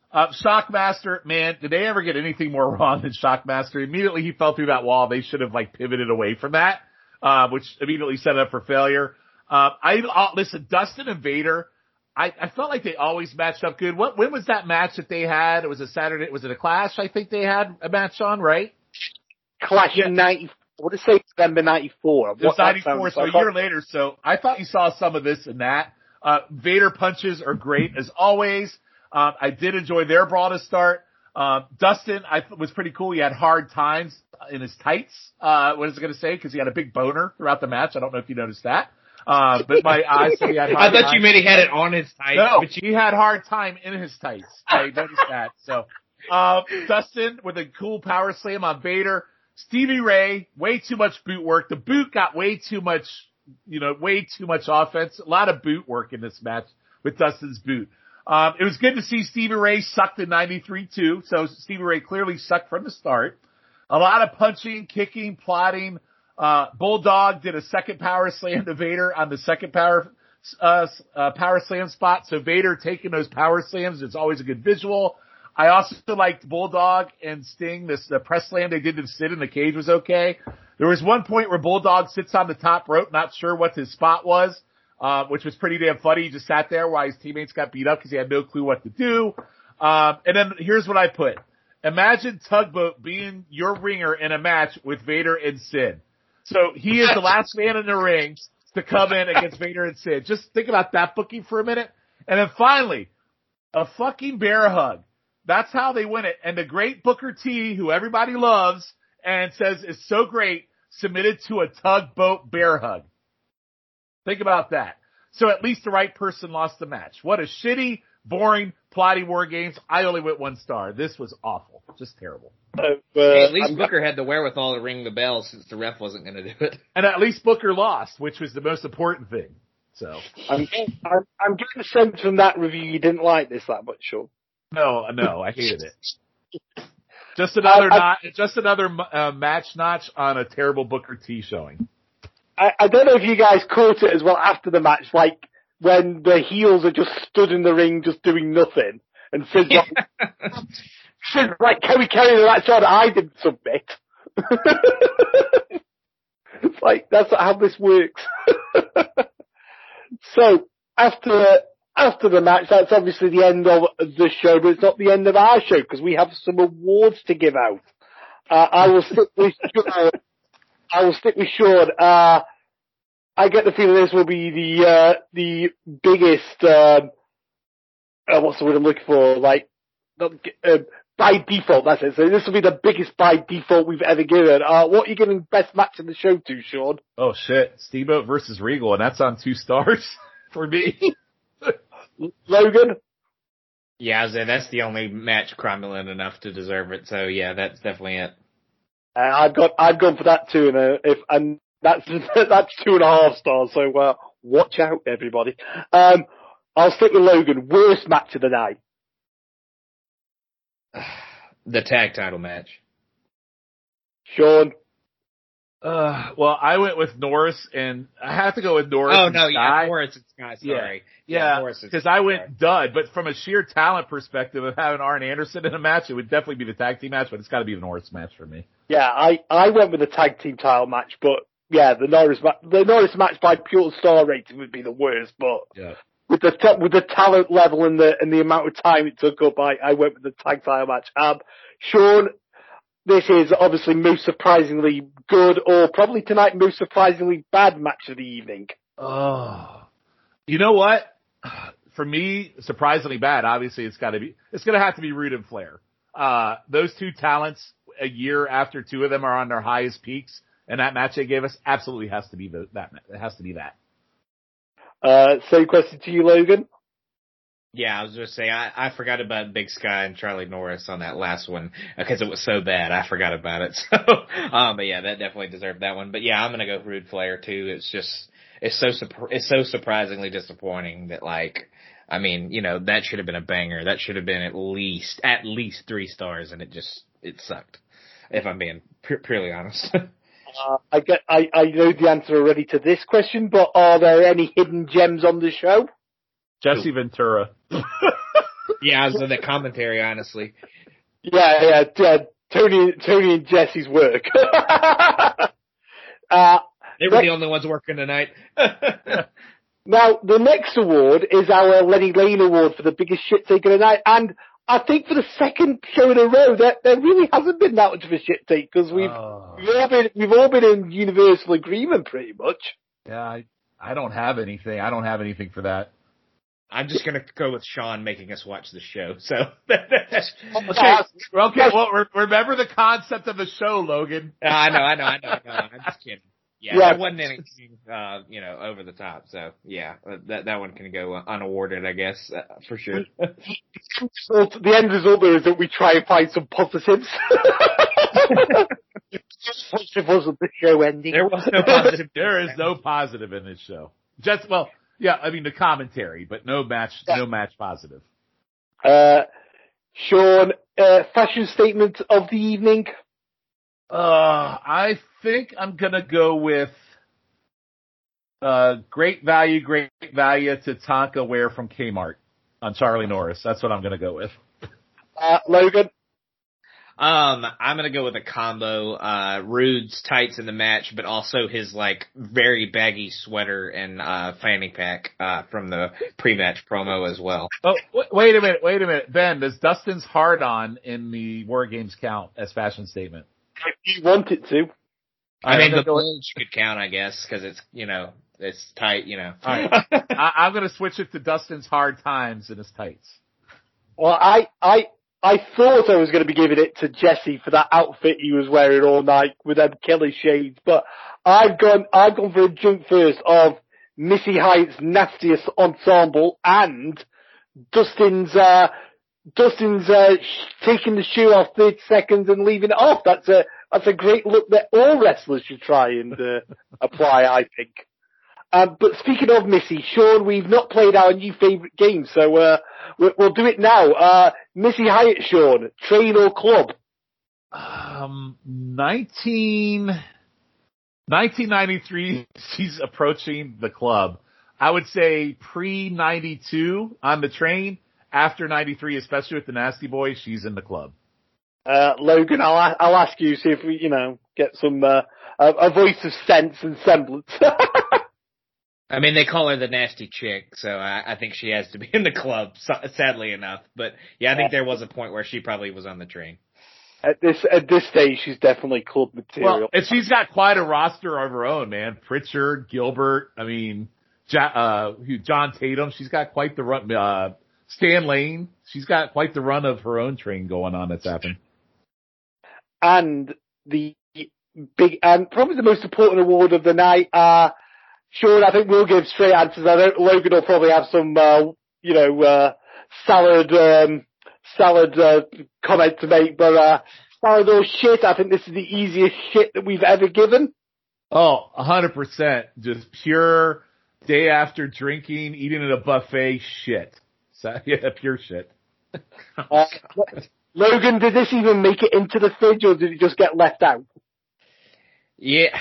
Uh, Shockmaster, man, did they ever get anything more wrong than Shockmaster? Immediately he fell through that wall. They should have like pivoted away from that, uh, which immediately set it up for failure. Uh, I, uh, listen, Dustin and Vader, I, I felt like they always matched up good. What, when was that match that they had? It was a Saturday, was it a Clash? I think they had a match on, right? Clash in ninety, what did it say, November ninety-four? It was ninety-four, so a year later. So I thought you saw some of this and that. Uh, Vader punches are great as always. Um, I did enjoy their brawl to start. Uh, Dustin, I th- was pretty cool. He had hard times in his tights. Uh, what is it going to say? Because he had a big boner throughout the match. I don't know if you noticed that. Uh, but my eyes said he had hard I thought times. you meant he had it on his tights. No, but you- he had hard time in his tights. I noticed that. So, uh, Dustin with a cool power slam on Vader. Stevie Ray, way too much boot work. The boot got way too much, you know, way too much offense. A lot of boot work in this match with Dustin's boot. Um, it was good to see Stevie Ray sucked in ninety-three too. So Stevie Ray clearly sucked from the start. A lot of punching, kicking, plotting. Uh, Bulldog did a second power slam to Vader on the second power, uh, uh, power slam spot. So Vader taking those power slams is always a good visual. I also liked Bulldog and Sting. This, the press slam they did to Sid in the cage was okay. There was one point where Bulldog sits on the top rope, not sure what his spot was. Uh, which was pretty damn funny. He just sat there while his teammates got beat up because he had no clue what to do. Um, and then here's what I put. Imagine Tugboat being your ringer in a match with Vader and Sid. So he is the last man in the ring to come in against Vader and Sid. Just think about that booking for a minute. And then finally, a fucking bear hug. That's how they win it. And the great Booker T, who everybody loves and says is so great, submitted to a Tugboat bear hug. Think about that. So at least the right person lost the match. What a shitty, boring, plotty War Games. I only went one star. This was awful. Just terrible. Uh, uh, hey, at least I'm, Booker had the wherewithal to ring the bell since the ref wasn't going to do it. And at least Booker lost, which was the most important thing. So I'm, I'm, I'm getting the sense from that review you didn't like this that much, Sean. No, no, I hated it. Just another, I, I, not, just another uh, match notch on a terrible Booker T showing. I, I don't know if you guys caught it as well after the match, like when the heels are just stood in the ring just doing nothing, and Sid's like, Sid's like, can we carry the match on? I didn't submit. It's like, that's not how this works. So, after, after the match, that's obviously the end of the show, but it's not the end of our show, because we have some awards to give out. Uh, I will stick with Sean. I will stick with Sean. Uh, I get the feeling this will be the, uh, the biggest, um, uh, what's the word I'm looking for? Like, not, uh, by default, that's it. So this will be the biggest by default we've ever given. Uh, what are you giving best match of the show to, Sean? Oh shit. Steamboat versus Regal, and that's on two stars for me. Logan? Yeah, I was saying, that's the only match cromulent enough to deserve it. So yeah, that's definitely it. Uh, I've got, I've gone for that too, and uh, if, and that's, that's two and a half stars, so, uh, watch out, everybody. Um, I'll stick with Logan. Worst match of the night. The tag title match. Sean? Uh, well, I went with Norris, and I have to go with Norris. Oh, and no, Sky. yeah, Norris and Sky, sorry. Yeah, Norris because and I went sorry. dud, but from a sheer talent perspective of having Arn Anderson in a match, it would definitely be the tag team match, but it's got to be the Norris match for me. Yeah, I, I went with the tag team title match, but yeah, the Norris match, the Norris match by pure star rating would be the worst, but Yeah. with the t- with the talent level and the and the amount of time it took up, I, I went with the tag title match. Um, Sean, this is obviously most surprisingly good, or probably tonight most surprisingly bad match of the evening. Oh, you know what? For me, surprisingly bad. Obviously, it's got to be. It's going to have to be Rude and Flair. Uh, those two talents, a year after two of them are on their highest peaks, and that match they gave us absolutely has to be the, that. It has to be that. Uh, same question to you, Logan. Yeah, I was just saying, I, I forgot about Big Sky and Charlie Norris on that last one because it was so bad. I forgot about it. So, um, but yeah, that definitely deserved that one. But yeah, I'm gonna go Rude Flair too. It's just, it's so, it's so surprisingly disappointing that, like, I mean, you know, that should have been a banger. That should have been at least, at least three stars, and it just, it sucked. If I'm being pu- purely honest. Uh, I get, I, I know the answer already to this question, but are there any hidden gems on the show? Jesse Ventura. Yeah, I was in the commentary, honestly. Yeah, yeah, yeah Tony, Tony and Jesse's work. uh, they were the only ones working tonight. Now, the next award is our Lenny Lane Award for the biggest shit taker of the night, and I think for the second show in a row, there, there really hasn't been that much of a shit take, because we've, oh. we've all been, we've all been in universal agreement pretty much. Yeah, I, I don't have anything. I don't have anything for that. I'm just gonna go with Sean making us watch the show, so. okay, okay, well, remember the concept of the show, Logan. uh, I know, I know, I know, I know, I'm just kidding. Yeah, yeah, that wasn't anything, uh, you know, over the top. So yeah, that that one can go unawarded, I guess, uh, for sure. The end result there is that we try and find some positives. Positive wasn't the show ending. There was no positive. There is no positive in this show. Just well, yeah, I mean the commentary, but no match, yeah. no match positive. Uh, Sean, uh, fashion statement of the evening. Uh, I think I'm gonna go with, uh, great value, great value to Tonka wear from Kmart on Charlie Norris. That's what I'm gonna go with. Uh, Logan? Um, I'm gonna go with a combo, uh, Rude's tights in the match, but also his, like, very baggy sweater and, uh, fanny pack, uh, from the pre-match promo as well. Oh, wait a minute, wait a minute. Ben, does Dustin's hard-on in the War Games count as fashion statement? If you want it to. I mean, the bulge could count, I guess, because it's, you know, it's tight, you know. All right. I, I'm going to switch it to Dustin's hard times in his tights. Well, I, I, I thought I was going to be giving it to Jesse for that outfit he was wearing all night with them killer shades, but I've gone, I've gone for a jump first of Missy Hyatt's nastiest ensemble and Dustin's, uh, Dustin's uh, sh- taking the shoe off thirty seconds and leaving it off. That's a that's a great look that all wrestlers should try and uh, apply, I think. Um, but speaking of Missy, Sean, we've not played our new favourite game, so uh, we'll, we'll do it now. Uh, Missy Hyatt, Sean, train or club? Um, nineteen, nineteen ninety-three, she's approaching the club. I would say pre ninety-two on the train. After ninety-three, especially with the Nasty Boys, she's in the club. Uh, Logan, I'll, I'll ask you, see if we, you know, get some, uh, a, a voice of sense and semblance. I mean, they call her the nasty chick, so I, I think she has to be in the club, sadly enough. But yeah, I think there was a point where she probably was on the train. At this, at this stage, she's definitely club material. Well, and she's got quite a roster of her own, man. Pritchard, Gilbert, I mean, uh, John Tatum, she's got quite the run, uh, Stan Lane, she's got quite the run of her own train going on that's happened. And the big, and probably the most important award of the night, uh, Sean, I think we'll give straight answers. I know Logan will probably have some, uh, you know, uh, salad, um, salad, uh, comment to make, but, uh, salad or shit, I think this is the easiest shit that we've ever given. Oh, a hundred percent. Just pure day after drinking, eating at a buffet shit. So, yeah, pure shit. uh, Logan, did this even make it into the fridge or did it just get left out? Yeah.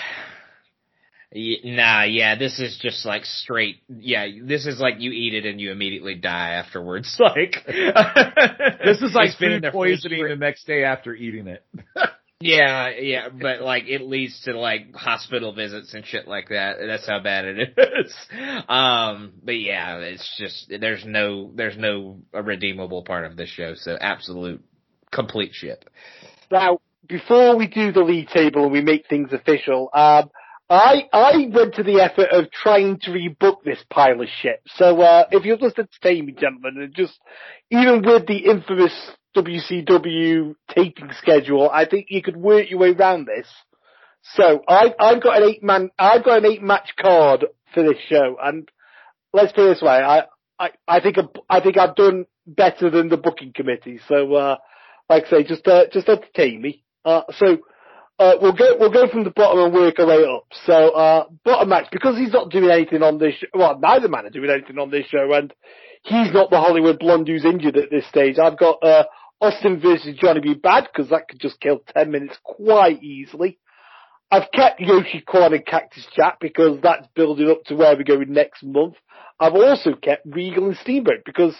yeah. Nah, yeah, this is just like straight, yeah, this is like you eat it and you immediately die afterwards. Like, this is like food poisoning the next day after eating it. Yeah, yeah, but like it leads to like hospital visits and shit like that. That's how bad it is. Um, but yeah, it's just there's no there's no redeemable part of this show. So absolute complete shit. Now, before we do the league table and we make things official, um, I I went to the effort of trying to rebook this pile of shit. So uh, if you'll just entertain me, gentlemen, and just even with the infamous W C W taping schedule, I think you could work your way around this. So I've I've got an eight man I've got an eight match card for this show, and let's put it this way, I I, I think I think I've done better than the booking committee. So uh, like I say, just uh, just entertain me. Uh, so uh, we'll go we'll go from the bottom and work our way up. So uh, bottom match, because he's not doing anything on this. Sh- well, neither man are doing anything on this show, and he's not the Hollywood Blonde who's injured at this stage. I've got uh, Austin versus Johnny B. Bad, because that could just kill ten minutes quite easily. I've kept Yoshi Kwan and Cactus Jack because that's building up to where we're going next month. I've also kept Regal and Steamboat because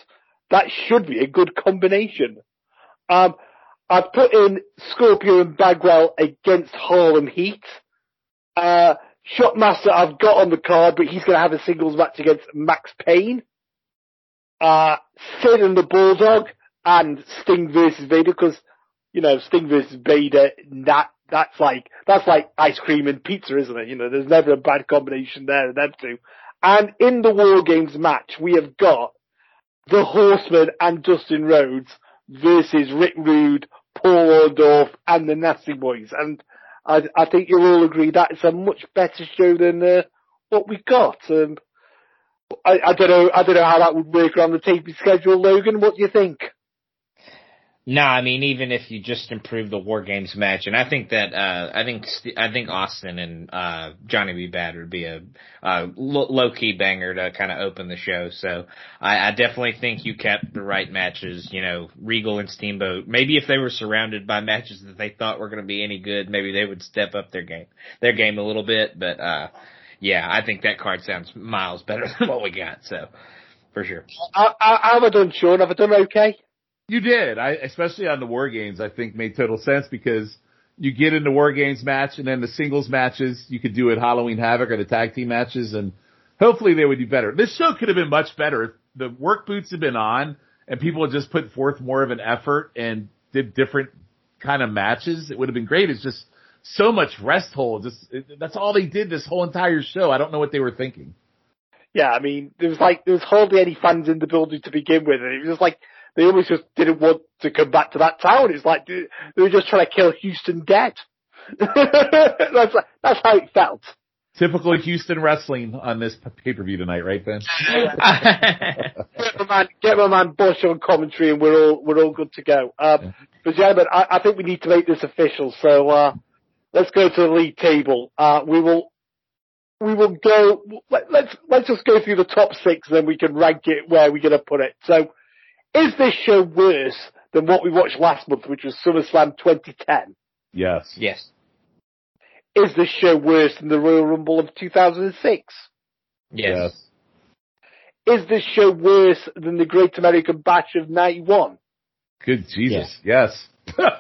that should be a good combination. Um, I've put in Scorpio and Bagwell against Harlem Heat. Uh, Shockmaster I've got on the card, but he's going to have a singles match against Max Payne. Uh, Sid and the Bulldog and Sting versus Vader, because, you know, Sting versus Vader, that, that's like, that's like ice cream and pizza, isn't it? You know, there's never a bad combination there of them two. And in the War Games match, we have got the Horseman and Dustin Rhodes versus Rick Rude, Paul Orndorff, and the Nasty Boys. And I, I think you'll all agree that it's a much better show than uh, what we got. Um, I, I don't know. I don't know how that would work around the taping schedule, Logan. What do you think? No, I mean, even if you just improve the War Games match, and I think that, uh, I think, I think Austin and, uh, Johnny B. Bad would be a, uh, low key banger to kind of open the show. So I, I definitely think you kept the right matches, you know, Regal and Steamboat. Maybe if they were surrounded by matches that they thought were going to be any good, maybe they would step up their game, their game a little bit. But, uh, yeah, I think that card sounds miles better than what we got. So for sure. I, I, have I done, Sean? Have I done okay? You did. I, especially on the War Games, I think made total sense because you get into War Games match and then the singles matches, you could do it Halloween Havoc or the tag team matches, and hopefully they would do better. This show could have been much better if the work boots had been on and people had just put forth more of an effort and did different kind of matches. It would have been great. It's just so much rest hold. Just, it, that's all they did this whole entire show. I don't know what they were thinking. Yeah, I mean, there was like, there was hardly any fans in the building to begin with, and it was just like, they almost just didn't want to come back to that town. It's like they were just trying to kill Houston dead. that's that's how it felt. Typical Houston wrestling on this pay-per-view tonight, right, Ben? get my man, get my man Bush on commentary, and we're all we're all good to go. Um, yeah. But gentlemen, I, I think we need to make this official. So uh, let's go to the league table. Uh, we will we will go. Let, let's let's just go through the top six, and then we can rank it where we're going to put it. So. Is this show worse than what we watched last month, which was SummerSlam twenty ten? Yes. Yes. Is this show worse than the Royal Rumble of two thousand six? Yes. yes. Is this show worse than the Great American Bash of ninety-one? Good Jesus. Yes. yes.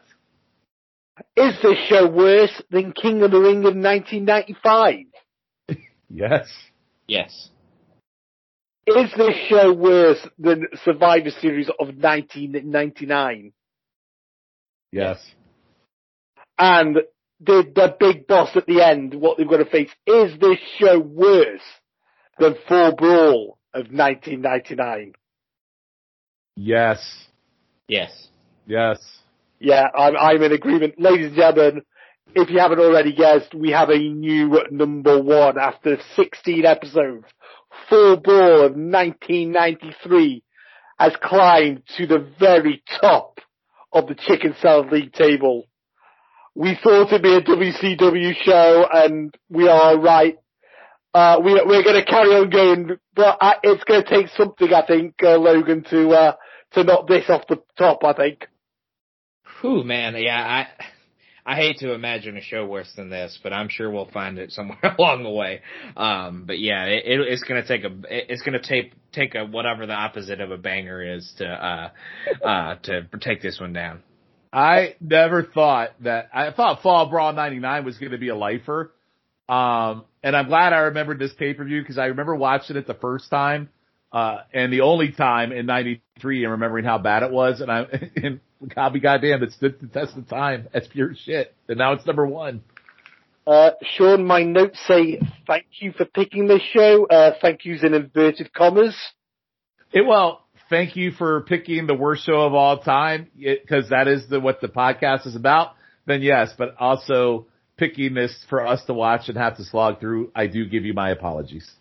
Is this show worse than King of the Ring of nineteen ninety-five? Yes. Yes. Is this show worse than Survivor Series of nineteen ninety-nine? Yes. And the, the big boss at the end, what they've got to face, is this show worse than Fall Brawl of nineteen ninety-nine? Yes. Yes. Yes. Yeah, I'm, I'm in agreement. Ladies and gentlemen, if you haven't already guessed, we have a new number one after sixteen episodes. Fall Brawl of nineteen ninety-three has climbed to the very top of the Chicken Salad League table. We thought it'd be a W C W show, and we are right. Uh, we, we're going to carry on going, but uh, it's going to take something, I think, uh, Logan, to uh, to knock this off the top, I think. Whew, man, yeah, I... I hate to imagine a show worse than this, but I'm sure we'll find it somewhere along the way. Um, but yeah, it, it's going to take a, it's going to take, take a, whatever the opposite of a banger is to, uh, uh, to take this one down. I never thought that, I thought Fall Brawl ninety-nine was going to be a lifer. Um, and I'm glad I remembered this pay-per-view because I remember watching it the first time, uh, and the only time in ninety-three and remembering how bad it was. And I, and I'll be goddamn, it stood the test of time. That's pure shit. And now it's number one. Uh, Sean, my notes say thank you for picking this show. Uh, thank yous in inverted commas. It, well, thank you for picking the worst show of all time, because that is the, what the podcast is about. Then yes, but also picking this for us to watch and have to slog through. I do give you my apologies.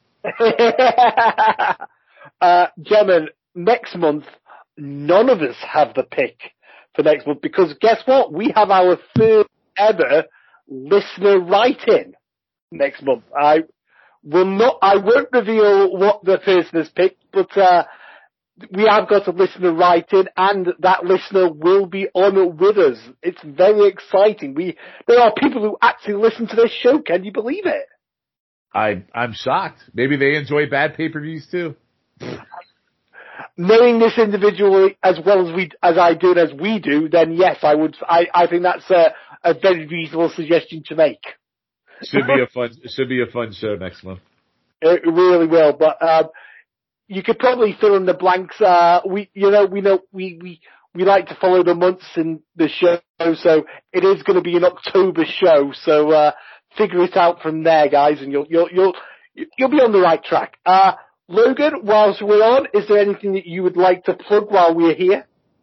uh, gentlemen, next month, none of us have the pick for next month, because guess what? We have our first ever listener write-in next month. I will not, I won't reveal what the person has picked, but, uh, we have got a listener write-in, and that listener will be on with us. It's very exciting. We, there are people who actually listen to this show. Can you believe it? I, I'm shocked. Maybe they enjoy bad pay-per-views too. knowing this individual as well as we, as I do and as we do, then yes, I would, I, I think that's a, a very reasonable suggestion to make. Should be a fun, should be a fun show next month. It really will, but, um, you could probably fill in the blanks. Uh, we, you know, we know, we, we, we like to follow the months in the show, so it is going to be an October show, so, uh, figure it out from there, guys, and you'll, you'll, you'll, you'll be on the right track. Uh, Logan, whilst we're on, is there anything that you would like to plug while we're here?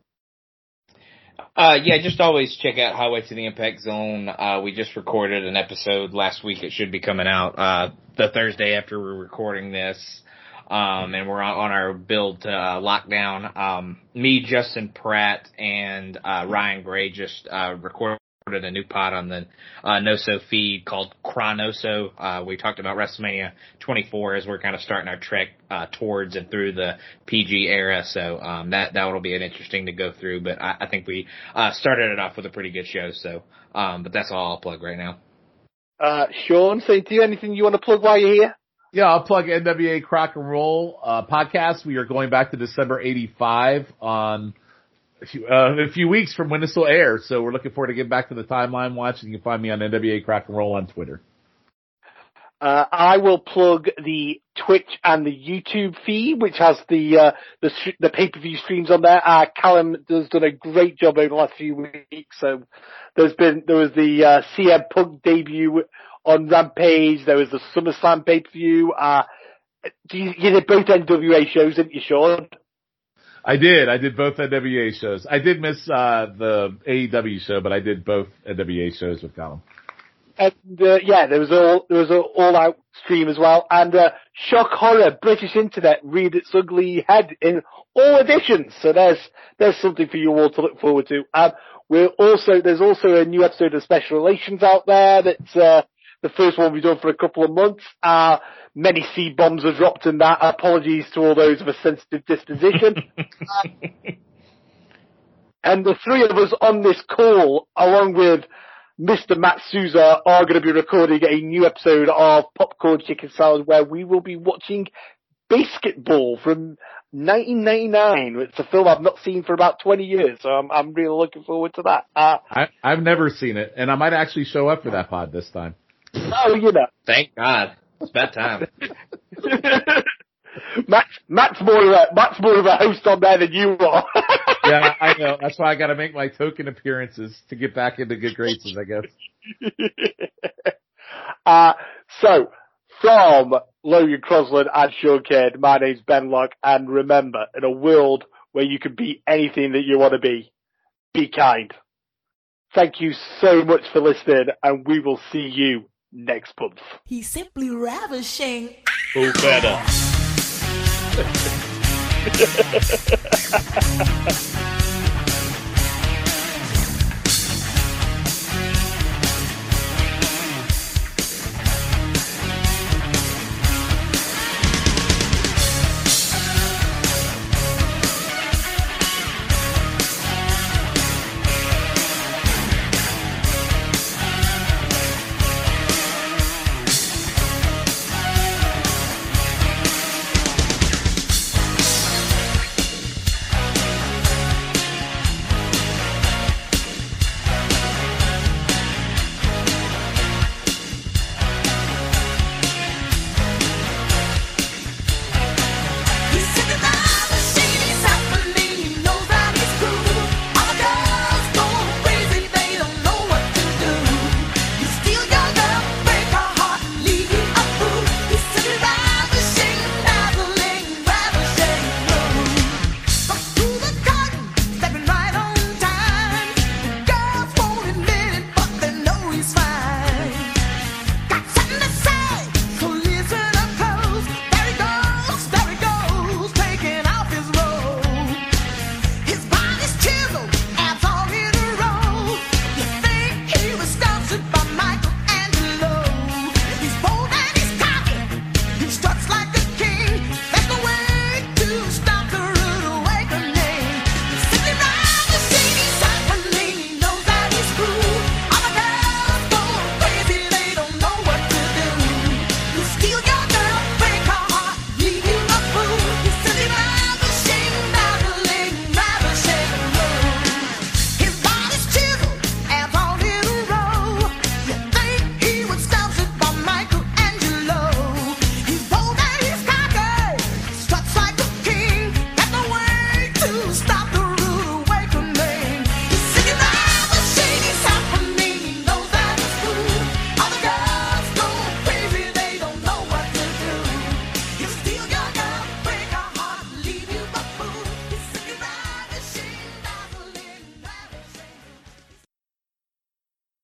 Uh, yeah, just always check out Highway to the Impact Zone. Uh, we just recorded an episode last week. It should be coming out, uh, the Thursday after we're recording this. Um, and we're on, on our build to, uh, lockdown. Um, me, Justin Pratt, and, uh, Ryan Gray just, uh, recorded a new pod on the, uh, NoSo feed called Chronoso. Uh, we talked about WrestleMania twenty-four as we're kind of starting our trek, uh, towards and through the P G era. So, um, that, that will be an interesting to go through, but I, I think we, uh, started it off with a pretty good show. So, um, but that's all I'll plug right now. Uh, Sean, say to you, anything you want to plug while you're here? Yeah, I'll plug N W A Crock and Roll uh, podcast. We are going back to December eighty-five on a few, uh, a few weeks from when this will air. So we're looking forward to getting back to the timeline watch. You can find me on N W A Crock and Roll on Twitter. Uh, I will plug the Twitch and the YouTube feed, which has the uh, the, the pay-per-view streams on there. Uh, Callum has done a great job over the last few weeks. So there's been there was the uh, C M Punk debut on Rampage. There was the SummerSlam pay-per-view. Uh, you, you did both N W A shows, didn't you, Sean? I did. I did both N W A shows. I did miss uh, the A E W show, but I did both N W A shows with Colin. And uh, yeah, there was all there was an all-out stream as well. And uh, shock horror, British Internet reared its ugly head in all editions. So there's there's something for you all to look forward to. Um, we're also there's also a new episode of Special Relations out there. That's uh, the first one we've done for a couple of months. Uh, many C-bombs are dropped in that. Apologies to all those of a sensitive disposition. um, and the three of us on this call, along with Mister Matt Souza, are going to be recording a new episode of Popcorn Chicken Salad where we will be watching Basketball from nineteen ninety-nine. It's a film I've not seen for about twenty years, so I'm, I'm really looking forward to that. Uh, I, I've never seen it, and I might actually show up for that pod this time. Oh, you know. Thank God. It's about time. Matt's, Matt's more of a, Matt's more of a host on there than you are. Yeah, I know. That's why I got to make my token appearances to get back into good graces, I guess. uh, so, from Logan Crosland and Sean Kidd, my name's Ben Locke, and remember, in a world where you can be anything that you want to be, be kind. Thank you so much for listening, and we will see you next month. He's simply ravishing. Who better?